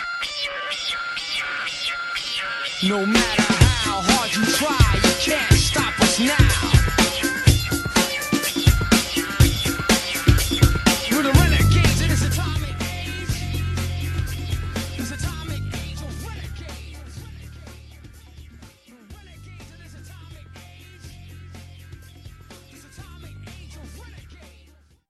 No matter how hard you try, you can't stop